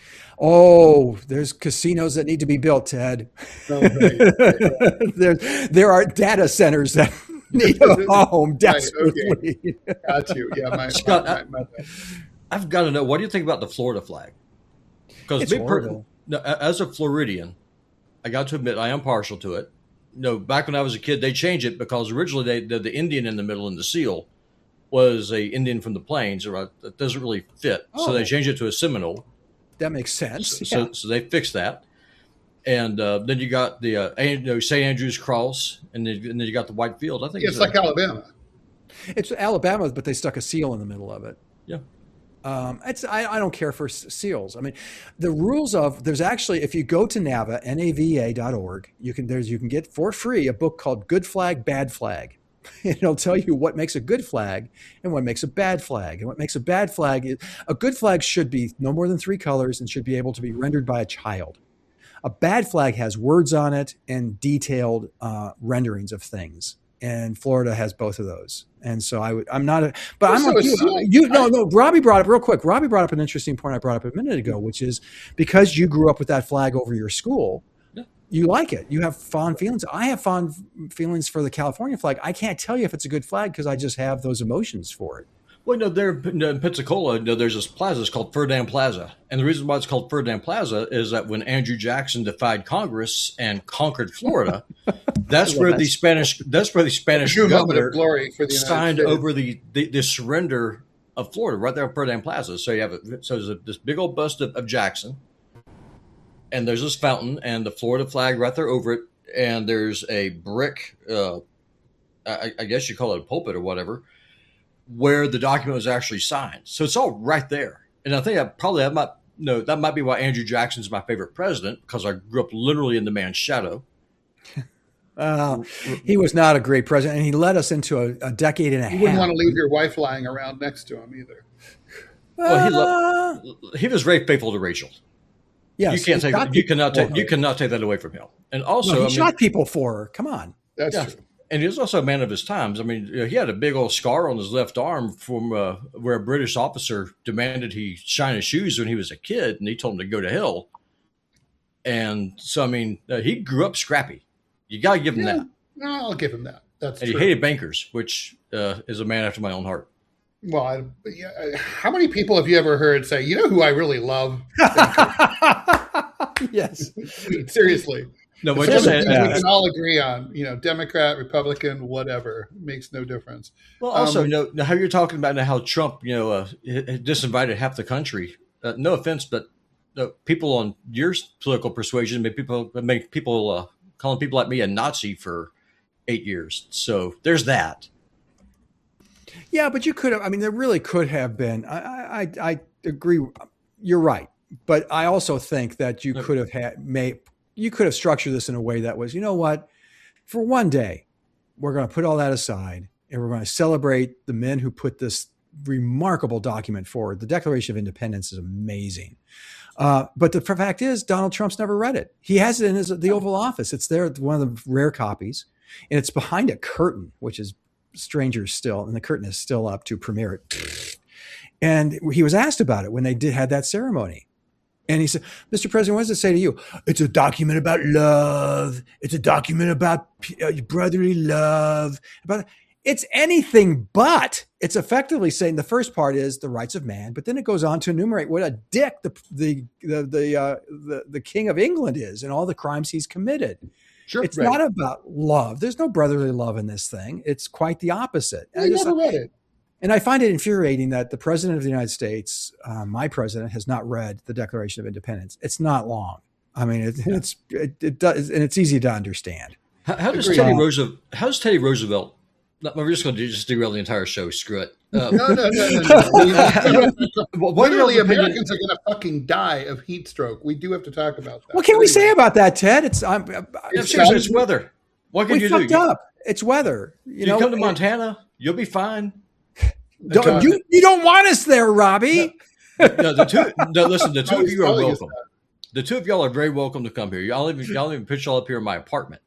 Oh, there's casinos that need to be built, Ted. Oh, right, right, right. there, there are data centers that need a home desperately. Right, okay. Got you. Yeah, my, Scott, my, my, my, I've got to know, what do you think about the Florida flag? Because per, as a Floridian, I got to admit I am partial to it. You know, back when I was a kid, they changed it because originally they, the, the Indian in the middle and the seal was a Indian from the plains, or that doesn't really fit. Oh. So they changed it to a Seminole. That makes sense. So, yeah. so, so they fixed that, and uh, then you got the uh, you know, Saint Andrew's Cross, and then, and then you got the white field. I think yeah, it's, it's like a, Alabama. It's Alabama, but they stuck a seal in the middle of it. Yeah, um, it's I, I don't care for seals. I mean, the rules of there's actually if you go to NAVA N A V A dot org, you can there's you can get for free a book called Good Flag, Bad Flag. It'll tell you what makes a good flag and what makes a bad flag. And what makes a bad flag is a good flag should be no more than three colors and should be able to be rendered by a child. A bad flag has words on it and detailed uh, renderings of things. And Florida has both of those. And so I would, I'm not a, but I'm like you, you, no, no, Robbie brought up real quick. Robbie brought up an interesting point I brought up a minute ago, which is because you grew up with that flag over your school. You like it. You have fond feelings. I have fond feelings for the California flag. I can't tell you if it's a good flag because I just have those emotions for it. Well, no, there in Pensacola, no, there's this plaza. It's called Ferdinand Plaza, and the reason why it's called Ferdinand Plaza is that when Andrew Jackson defied Congress and conquered Florida, that's where the Spanish that's where the Spanish governor glory for the signed over the, the the surrender of Florida right there at Ferdinand Plaza. So you have a, so there's a, this big old bust of, of Jackson. And there's this fountain and the Florida flag right there over it. And there's a brick, uh, I, I guess you call it a pulpit or whatever, where the document was actually signed. So it's all right there. And I think I probably that might, no, that might be why Andrew Jackson's my favorite president, because I grew up literally in the man's shadow. Uh, he was not a great president, and he led us into a, a decade and a you half. You wouldn't want to leave your wife lying around next to him either. Well, he, lo- he was very faithful to Rachel. Yes, you can't take you cannot take you cannot take that away from him. And also, no, he I mean, shot people for her. Come on, that's yeah. true. And he was also a man of his times. I mean, you know, he had a big old scar on his left arm from uh, where a British officer demanded he shine his shoes when he was a kid, and he told him to go to hell. And so, I mean, uh, he grew up scrappy. You got to give him yeah, that. No, I'll give him that. That's and true. he hated bankers, which uh, is a man after my own heart. Well, I, yeah, how many people have you ever heard say, "You know who I really love"? Yes, I mean, seriously. No, but just, just, we uh, can all agree on, you know, Democrat, Republican, whatever, makes no difference. Well, also, um, you know, how you're talking about now how Trump, you know, uh, disinvited half the country. Uh, no offense, but uh, people on your political persuasion make people make people uh, calling people like me a Nazi for eight years. So there's that. Yeah, but you could have. I mean, there really could have been. I, I, I agree. You're right, but I also think that you could have had made. You could have structured this in a way that was, you know what, for one day, we're going to put all that aside and we're going to celebrate the men who put this remarkable document forward. The Declaration of Independence is amazing. Uh, but the fact is, Donald Trump's never read it. He has it in his, the Oval Office. It's there, one of the rare copies, and it's behind a curtain, which is stranger still, and the curtain is still up to premiere it. And he was asked about it when they did had that ceremony. And he said, "Mister President, what does it say to you?" "It's a document about love. It's a document about brotherly love. About It's anything but. It's effectively saying the first part is the rights of man, but then it goes on to enumerate what a dick the the the the, uh, the, the King of England is and all the crimes he's committed. Sure, it's right. not about love. There's no brotherly love in this thing. It's quite the opposite. I never read it. And I find it infuriating that the president of the United States, uh, my president, has not read the Declaration of Independence. It's not long. I mean, it, yeah. it's it, it does, and it's easy to understand. How, how does Teddy Roosevelt? How does Teddy Roosevelt? We're just going to just derail the entire show. Screw it. Uh, no, no, no, no. no. Literally, Americans are going to fucking die of heat stroke. We do have to talk about that. What can we say about that, Ted? It's I'm, it's, seriously, it's weather. What can we you fucked do? Up. It's weather. You, you know, come to Montana, you'll be fine. Don't, you you don't want us there, Robbie. No, no, the two. No, listen, the two of you are welcome. The two of y'all are very welcome to come here. Y'all even y'all even pitch y'all up here in my apartment.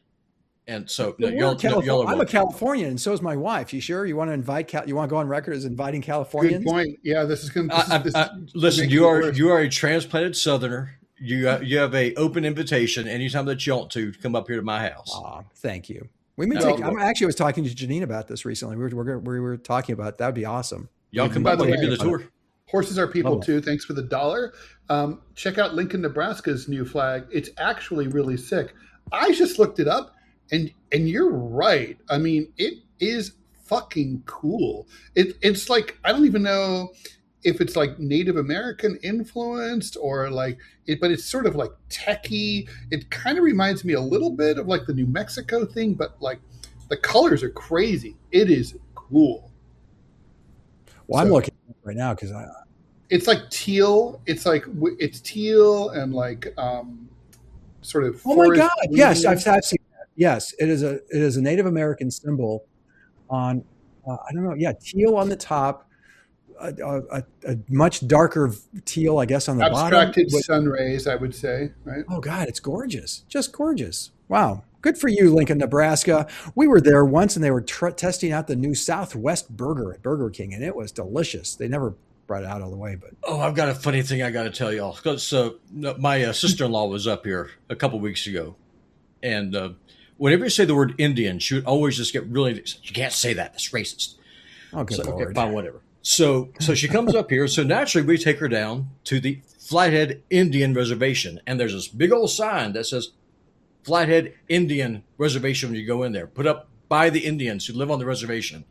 And so no, y'all, no, y'all are I'm a Californian, and so is my wife. You sure you want to invite? Cal- you want to go on record as inviting Californians? Good point. Yeah, this is going. to Listen, you are worse. you are a transplanted Southerner. You uh, you have a open invitation anytime that you want to, to come up here to my house. Aw, thank you. We may take. I'm actually was talking to Janine about this recently. We were, we were we were talking about that would be awesome. Y'all come up and give you the tour. Horses are people too. Thanks for the dollar. Um, check out Lincoln, Nebraska's new flag. It's actually really sick. I just looked it up, and and you're right. I mean, it is fucking cool. It it's like I don't even know if it's like Native American influenced or like it, but it's sort of like techie. It kind of reminds me a little bit of like the New Mexico thing, but like the colors are crazy. It is cool. Well, so, I'm looking right now because I. It's like teal. It's like it's teal and like um, sort of. Oh my God! Green. Yes, I've, I've seen that. Yes, it is a it is a Native American symbol on. Uh, I don't know. Yeah, teal on the top. A, a, a much darker teal, I guess, on the Abstracted bottom. Abstracted sun rays, I would say, right? Oh, God, it's gorgeous. Just gorgeous. Wow. Good for you, Lincoln, Nebraska. We were there once, and they were tr- testing out the new Southwest burger at Burger King, and it was delicious. They never brought it out all the way. But oh, I've got a funny thing I got to tell y'all. So my uh, sister-in-law was up here a couple weeks ago, and uh, whenever you say the word Indian, she would always just get really. You can't say that. That's racist. Oh, good so, Lord. Okay, fine, whatever. So, so she comes up here. So naturally, we take her down to the Flathead Indian Reservation, and there's this big old sign that says Flathead Indian Reservation when you go in there, put up by the Indians who live on the reservation.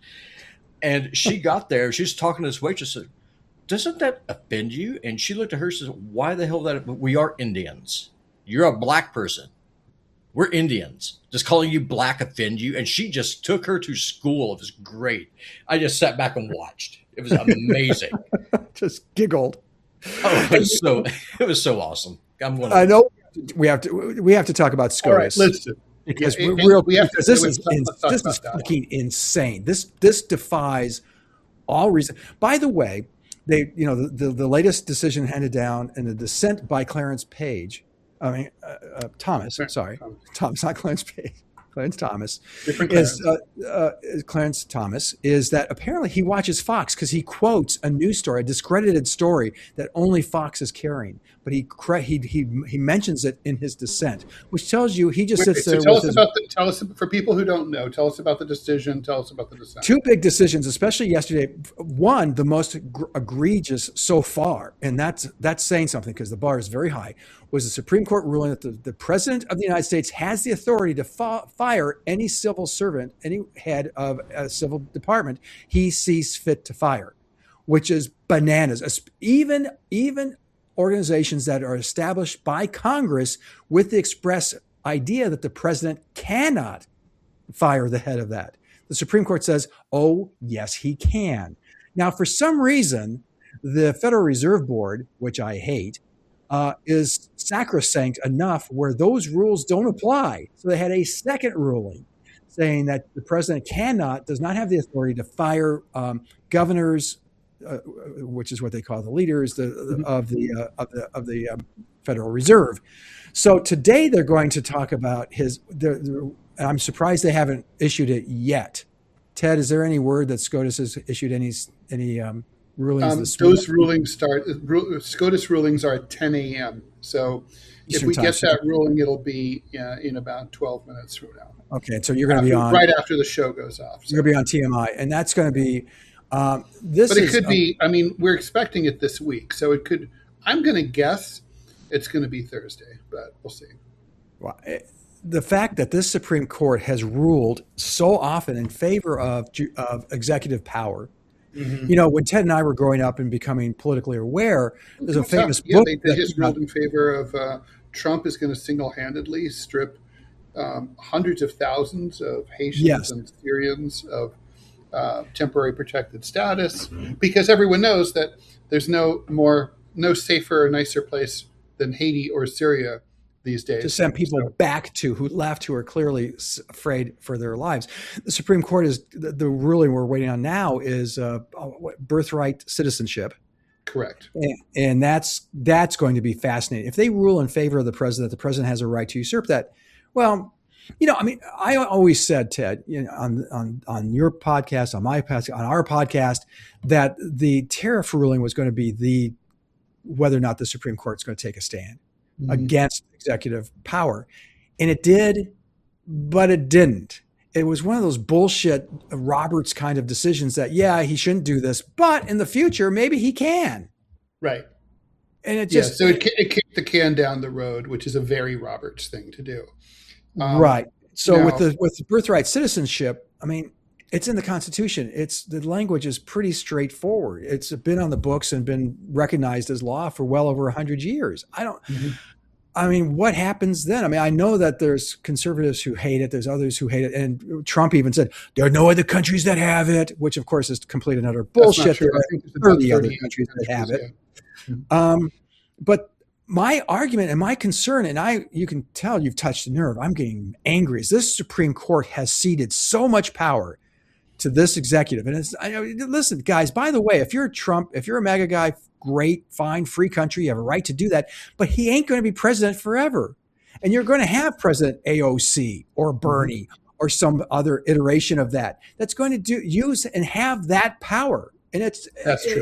And she got there. She's talking to this waitress. Said, "Doesn't that offend you?" And she looked at her and said, "Why the hell that? We are Indians. You're a black person. We're Indians. Does calling you black offend you?" And she just took her to school. It was great. I just sat back and watched. It was amazing. Just giggled. Oh, it was so it was so awesome. I'm gonna, I know we have to we have to talk about SCOTUS. All right, listen. Because it, we're it, real. We have because to, this is in, this is fucking one. insane. This this defies all reason. By the way, they you know the, the, the latest decision handed down in the dissent by Clarence Page. I mean uh, uh, Thomas. Sorry, Thomas. Thomas, not Clarence Page. Clarence Thomas Different is Clarence. Uh, uh, Clarence Thomas is that apparently he watches Fox because he quotes a news story, a discredited story that only Fox is carrying, but he he he he mentions it in his dissent, which tells you he just Wait, sits so there. Tell with us his, about the tell us for people who don't know. Tell us about the decision. Tell us about the dissent. Two big decisions, especially yesterday. One, the most egregious so far, and that's that's saying something because the bar is very high, was the Supreme Court ruling that the, the President of the United States has the authority to fa- fire any civil servant, any head of a civil department he sees fit to fire, which is bananas. Even, even organizations that are established by Congress with the express idea that the president cannot fire the head of that. The Supreme Court says, oh, yes, he can. Now, for some reason, the Federal Reserve Board, which I hate, uh, is sacrosanct enough where those rules don't apply. So they had a second ruling saying that the president cannot, does not have the authority to fire um, governors, uh, which is what they call the leaders the, the, of the uh, of the of the um, Federal Reserve. So today they're going to talk about his. They're, they're, I'm surprised they haven't issued it yet. Ted, is there any word that SCOTUS has issued any any um, rulings? Um, this those week? rulings start. SCOTUS rulings are at ten a.m. So Eastern if we time. get that ruling, it'll be uh, in about twelve minutes from now. Okay, so you're going to be on right after the show goes off. So. You're going to be on T M I, and that's going to be um, this. But it is, could be. I mean, we're expecting it this week, so it could. I'm going to guess it's going to be Thursday, but we'll see. Well, it, the fact that this Supreme Court has ruled so often in favor of of executive power. Mm-hmm. You know, when Ted and I were growing up and becoming politically aware, there's a famous yeah, book. They, they just ruled in favor of uh, Trump is going to single-handedly strip um, hundreds of thousands of Haitians yes. and Syrians of uh, temporary protected status, because everyone knows that there's no more, no safer or nicer place than Haiti or Syria these days. To send people so. back to who left, who are clearly afraid for their lives. The Supreme Court is the, the ruling we're waiting on now is uh, birthright citizenship. Correct. And, and that's that's going to be fascinating. If they rule in favor of the president, the president has a right to usurp that. Well, you know, I mean, I always said, Ted, you know, on on on your podcast, on my podcast, on our podcast, that the tariff ruling was going to be the whether or not the Supreme Court is going to take a stand mm-hmm. against executive power, and it did, but it didn't. It was one of those bullshit Roberts kind of decisions that, yeah, he shouldn't do this, but in the future, maybe he can. Right. And it just yeah, so it, it kicked the can down the road, which is a very Roberts thing to do. Um, right. So now, with the with the birthright citizenship, I mean, it's in the Constitution. It's the language is pretty straightforward. It's been on the books and been recognized as law for well over a hundred years. I don't. Mm-hmm. I mean, what happens then? I mean, I know that there's conservatives who hate it. There's others who hate it. And Trump even said, there are no other countries that have it, which, of course, is complete and utter bullshit. There are thirty other countries that have it. Yeah. Um, but my argument and my concern, and I, you can tell you've touched a nerve, I'm getting angry, is this Supreme Court has ceded so much power to this executive. And it's, I, listen, guys, by the way, if you're a Trump, if you're a MAGA guy, great, fine, free country, you have a right to do that, but he ain't going to be president forever. And you're going to have President A O C or Bernie or some other iteration of that that's going to do use and have that power. And it's that's true. It,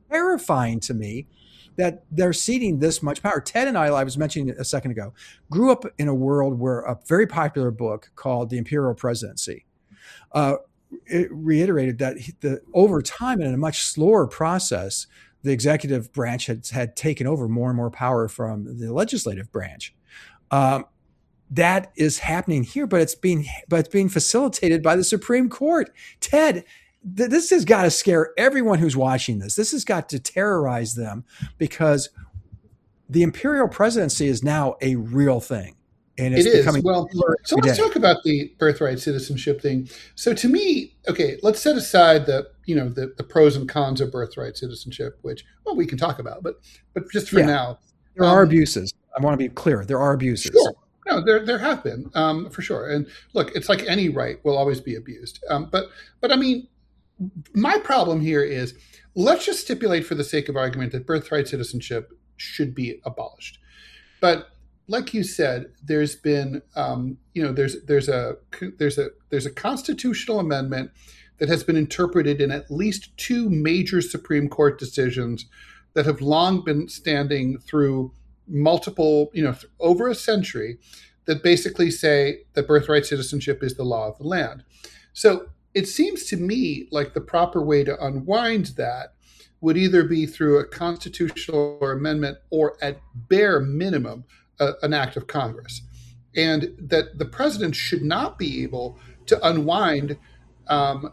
terrifying to me that they're ceding this much power. Ted and I, I was mentioning a second ago, grew up in a world where a very popular book called The Imperial Presidency uh, it reiterated that the, over time and in a much slower process, the executive branch had, had taken over more and more power from the legislative branch. Um, that is happening here, but it's being but it's being facilitated by the Supreme Court. Ted, th- this has got to scare everyone who's watching this. This has got to terrorize them because the imperial presidency is now a real thing. And it's it is. becoming Well, so let's day. talk about the birthright citizenship thing. So to me, okay, let's set aside the, you know, the, the pros and cons of birthright citizenship, which, well, we can talk about, but but just for yeah. now. There um, are abuses. I want to be clear. There are abuses. Sure. No, there there have been, um, for sure. And look, it's like any right will always be abused. Um, but but I mean, my problem here is, let's just stipulate for the sake of argument that birthright citizenship should be abolished. But like you said, there's been, um, you know, there's there's a there's a there's a constitutional amendment that has been interpreted in at least two major Supreme Court decisions that have long been standing through multiple, you know, th- over a century, that basically say that birthright citizenship is the law of the land. So it seems to me like the proper way to unwind that would either be through a constitutional amendment or, at bare minimum, a, an act of Congress. And that the president should not be able to unwind um,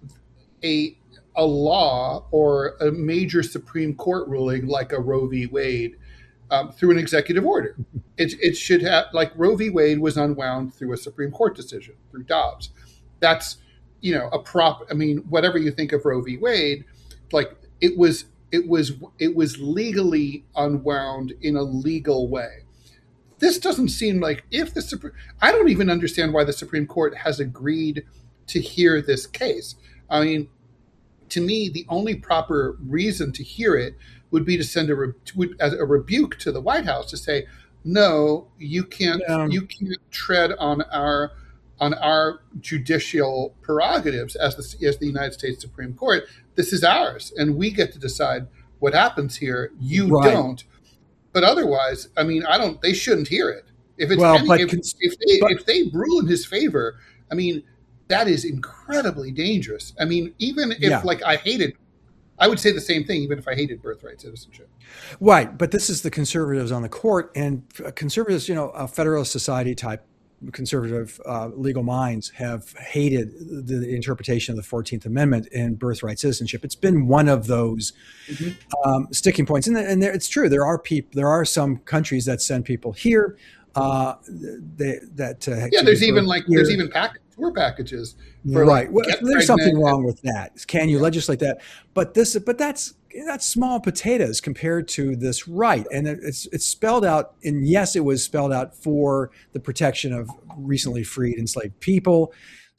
a, a law or a major Supreme Court ruling like a Roe v. Wade um, through an executive order. It, it should have, like Roe v. Wade was unwound through a Supreme Court decision, through Dobbs. That's, you know, a prop. I mean, whatever you think of Roe v. Wade, like it was, it was, it was legally unwound in a legal way. This doesn't seem like if the Supreme, I don't even understand why the Supreme Court has agreed to hear this case. I mean, to me, the only proper reason to hear it would be to send a, re, as a rebuke to the White House to say, no, you can't, um, you can't tread on our, on our judicial prerogatives as the, as the United States Supreme Court. This is ours, and we get to decide what happens here. You right. don't. But otherwise, I mean, I don't. They shouldn't hear it. If it's well, any, but, if, if they but, if they rule in his favor, I mean, that is incredibly dangerous. I mean, even if yeah. like I hated, I would say the same thing, even if I hated birthright citizenship. Right, but this is the conservatives on the court, and conservatives, you know, a Federalist Society type conservative uh, legal minds have hated the, the interpretation of the fourteenth Amendment in birthright citizenship. It's been one of those mm-hmm. um, sticking points, and, the, and there, it's true. There are people. There are some countries that send people here. Uh, they, that uh, yeah, there's even like here. there's even pack, tour packages. For right. Like, well, there's something wrong with that. Can you yeah. legislate that? But this, but that's. That's small potatoes compared to this right. And it's it's spelled out, and yes, it was spelled out for the protection of recently freed enslaved people.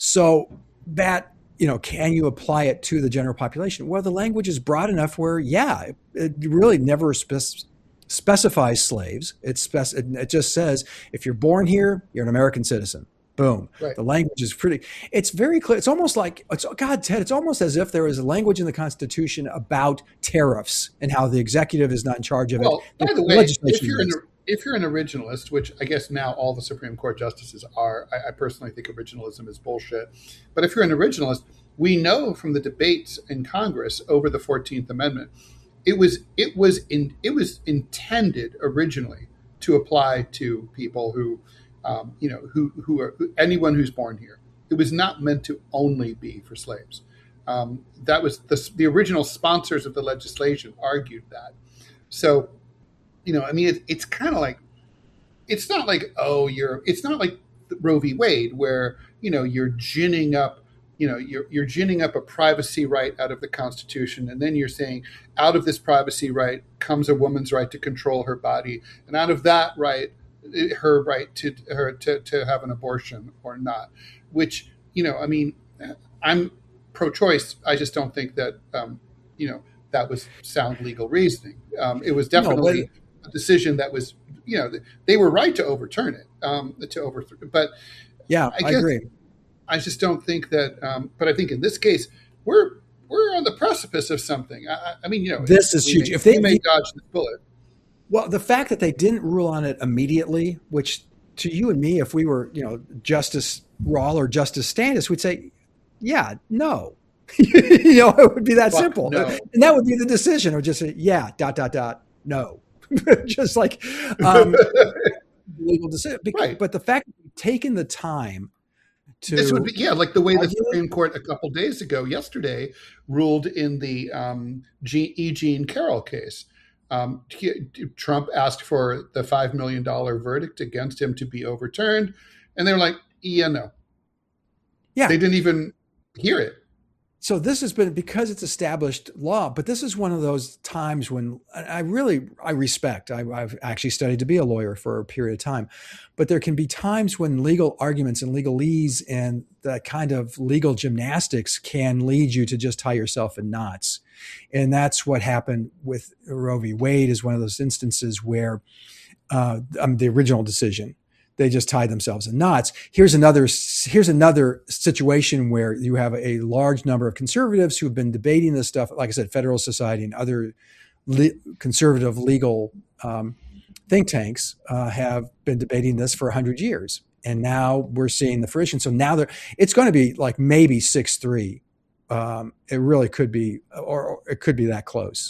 So that, you know, can you apply it to the general population? Well, the language is broad enough where, yeah, it, it really never spec- specifies slaves. It, spec- it just says, if you're born here, you're an American citizen. Boom. Right. The language is pretty, it's very clear. It's almost like, it's, God, Ted, it's almost as if there was a language in the Constitution about tariffs and how the executive is not in charge of well, it. By the, the way, if you're, an, if you're an originalist, which I guess now all the Supreme Court justices are, I, I personally think originalism is bullshit. But if you're an originalist, we know from the debates in Congress over the fourteenth Amendment, it was, it was, in, it was intended originally to apply to people who, Um, you know, who who are who, anyone who's born here. It was not meant to only be for slaves. Um, that was the, the original sponsors of the legislation argued that. So, you know, I mean, it, it's kind of like, it's not like, oh, you're, it's not like Roe v. Wade where, you know, you're ginning up, you know, you're, you're ginning up a privacy right out of the Constitution. And then you're saying out of this privacy right comes a woman's right to control her body. And out of that right, her right to her to, to have an abortion or not, which, you know, I mean, I'm pro-choice. I just don't think that, um, you know, that was sound legal reasoning. Um, it was definitely no, a decision that was, you know, they were right to overturn it, um, to overthrow. But yeah, I, guess, I agree. I just don't think that. Um, but I think in this case, we're we're on the precipice of something. I, I mean, you know, this is huge. May, if they we may dodge this bullet. Well, the fact that they didn't rule on it immediately, which to you and me, if we were, you know, Justice Rawl or Justice Standis, we'd say, yeah, no. You know, it would be that Fuck simple. No. And that would be the decision, or just say, yeah, dot, dot, dot, no. Just like um, legal decision. Right. But the fact that you've taken the time to. This would be, yeah, like the way the Supreme Court a couple days ago, yesterday, ruled in the um, G- E. Jean Carroll case. Um, he, Trump asked for the five million dollars verdict against him to be overturned. And they were like, yeah, no. Yeah. They didn't even hear it. So this has been, because it's established law, but this is one of those times when I really, I respect, I, I've actually studied to be a lawyer for a period of time, but there can be times when legal arguments and legalese and that kind of legal gymnastics can lead you to just tie yourself in knots. And that's what happened with Roe v. Wade, is one of those instances where uh, um, the original decision, they just tied themselves in knots. Here's another, here's another situation where you have a large number of conservatives who have been debating this stuff. Like I said, Federalist Society and other le- conservative legal um, think tanks uh, have been debating this for a hundred years. And now we're seeing the fruition. So now they're, it's going to be like maybe six three. Um, it really could be, or, or it could be that close.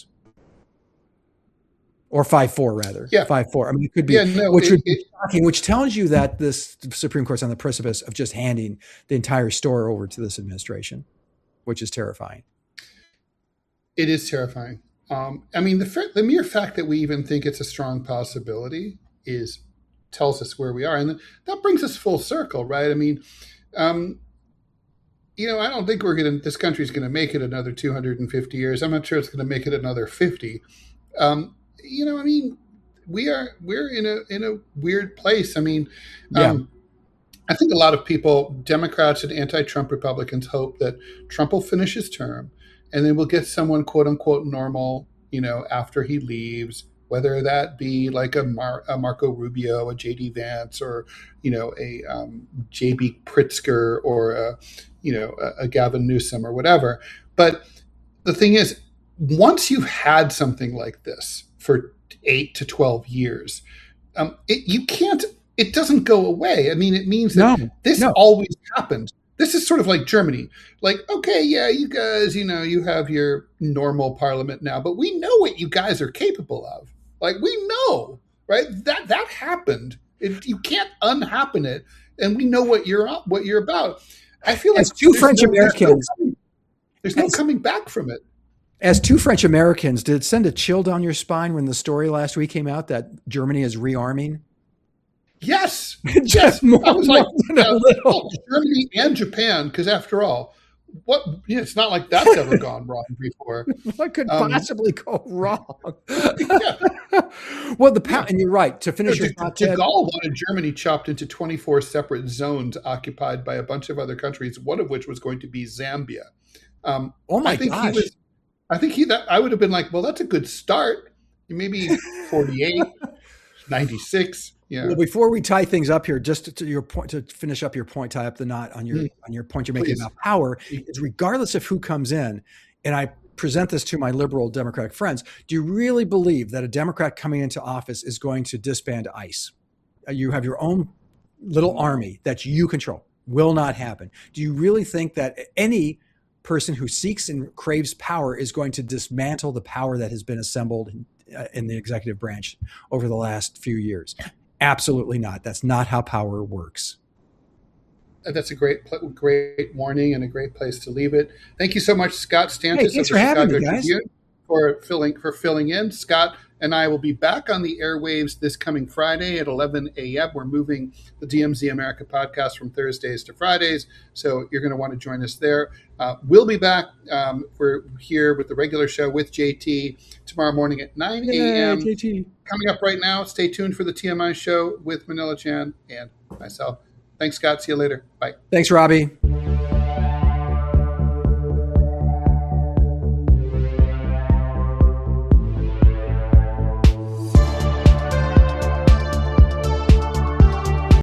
Or five four rather. Yeah. five four. I mean, it could be, yeah, no, which it, would be it, shocking, which tells you that this Supreme Court's on the precipice of just handing the entire store over to this administration, which is terrifying. It is terrifying. Um, I mean, the the mere fact that we even think it's a strong possibility is tells us where we are. And that brings us full circle, right? I mean, um, you know, I don't think we're going to, this country's going to make it another two hundred fifty years. I'm not sure it's going to make it another fifty. Um, you know, I mean, we are, we're in a, in a weird place. I mean, um, yeah. I think a lot of people, Democrats and anti-Trump Republicans, hope that Trump will finish his term and then we'll get someone quote unquote normal, you know, after he leaves, whether that be like a, Mar- a Marco Rubio, a J D Vance, or, you know, a um, J B Pritzker, or a, you know, a, a Gavin Newsom or whatever. But the thing is, once you've had something like this for eight to twelve years, um, it, you can't, it doesn't go away. I mean, it means that no, this no. always happened. This is sort of like Germany. Like, okay, yeah, you guys, you know, you have your normal parliament now, but we know what you guys are capable of. Like, we know, right? That that happened. It, you can't unhappen it, and we know what you're what you're about. I feel like as two French no, Americans, there's no, there's no as, coming back from it. As two French Americans, did it send a chill down your spine when the story last week came out that Germany is rearming? Yes, yes. I was like, uh, oh, Germany and Japan, because after all, what you know, it's not like that's ever gone wrong before. What could um, possibly go wrong? Yeah. Well, the power, yeah. and you're right. To finish, you know, de, de Gaulle wanted Germany chopped into twenty-four separate zones occupied by a bunch of other countries, one of which was going to be Zambia. Um, oh my I think gosh! He was, I think he that I would have been like, well, that's a good start. Maybe forty-eight, ninety-six. Yeah. Well, before we tie things up here, just to, to your point, to finish up your point, tie up the knot on your mm. on your point you're making Please. about power, is regardless of who comes in, and I present this to my liberal Democratic friends, do you really believe that a Democrat coming into office is going to disband ICE? You have your own little army that you control. Will not happen. Do you really think that any person who seeks and craves power is going to dismantle the power that has been assembled in, uh, in the executive branch over the last few years? Absolutely not. That's not how power works. That's a great, great warning and a great place to leave it. Thank you so much, Scott Stantis, hey, thanks of the for having Chicago me, guys. Tribune, for filling for filling in. Scott and I will be back on the airwaves this coming Friday at eleven a.m. We're moving the D M Z America podcast from Thursdays to Fridays, so you're going to want to join us there. Uh, we'll be back. Um, we're here with the regular show with J T tomorrow morning at nine a.m. J T. Coming up right now, stay tuned for the T M I show with Manila Chan and myself. Thanks, Scott. See you later. Bye. Thanks, Robbie.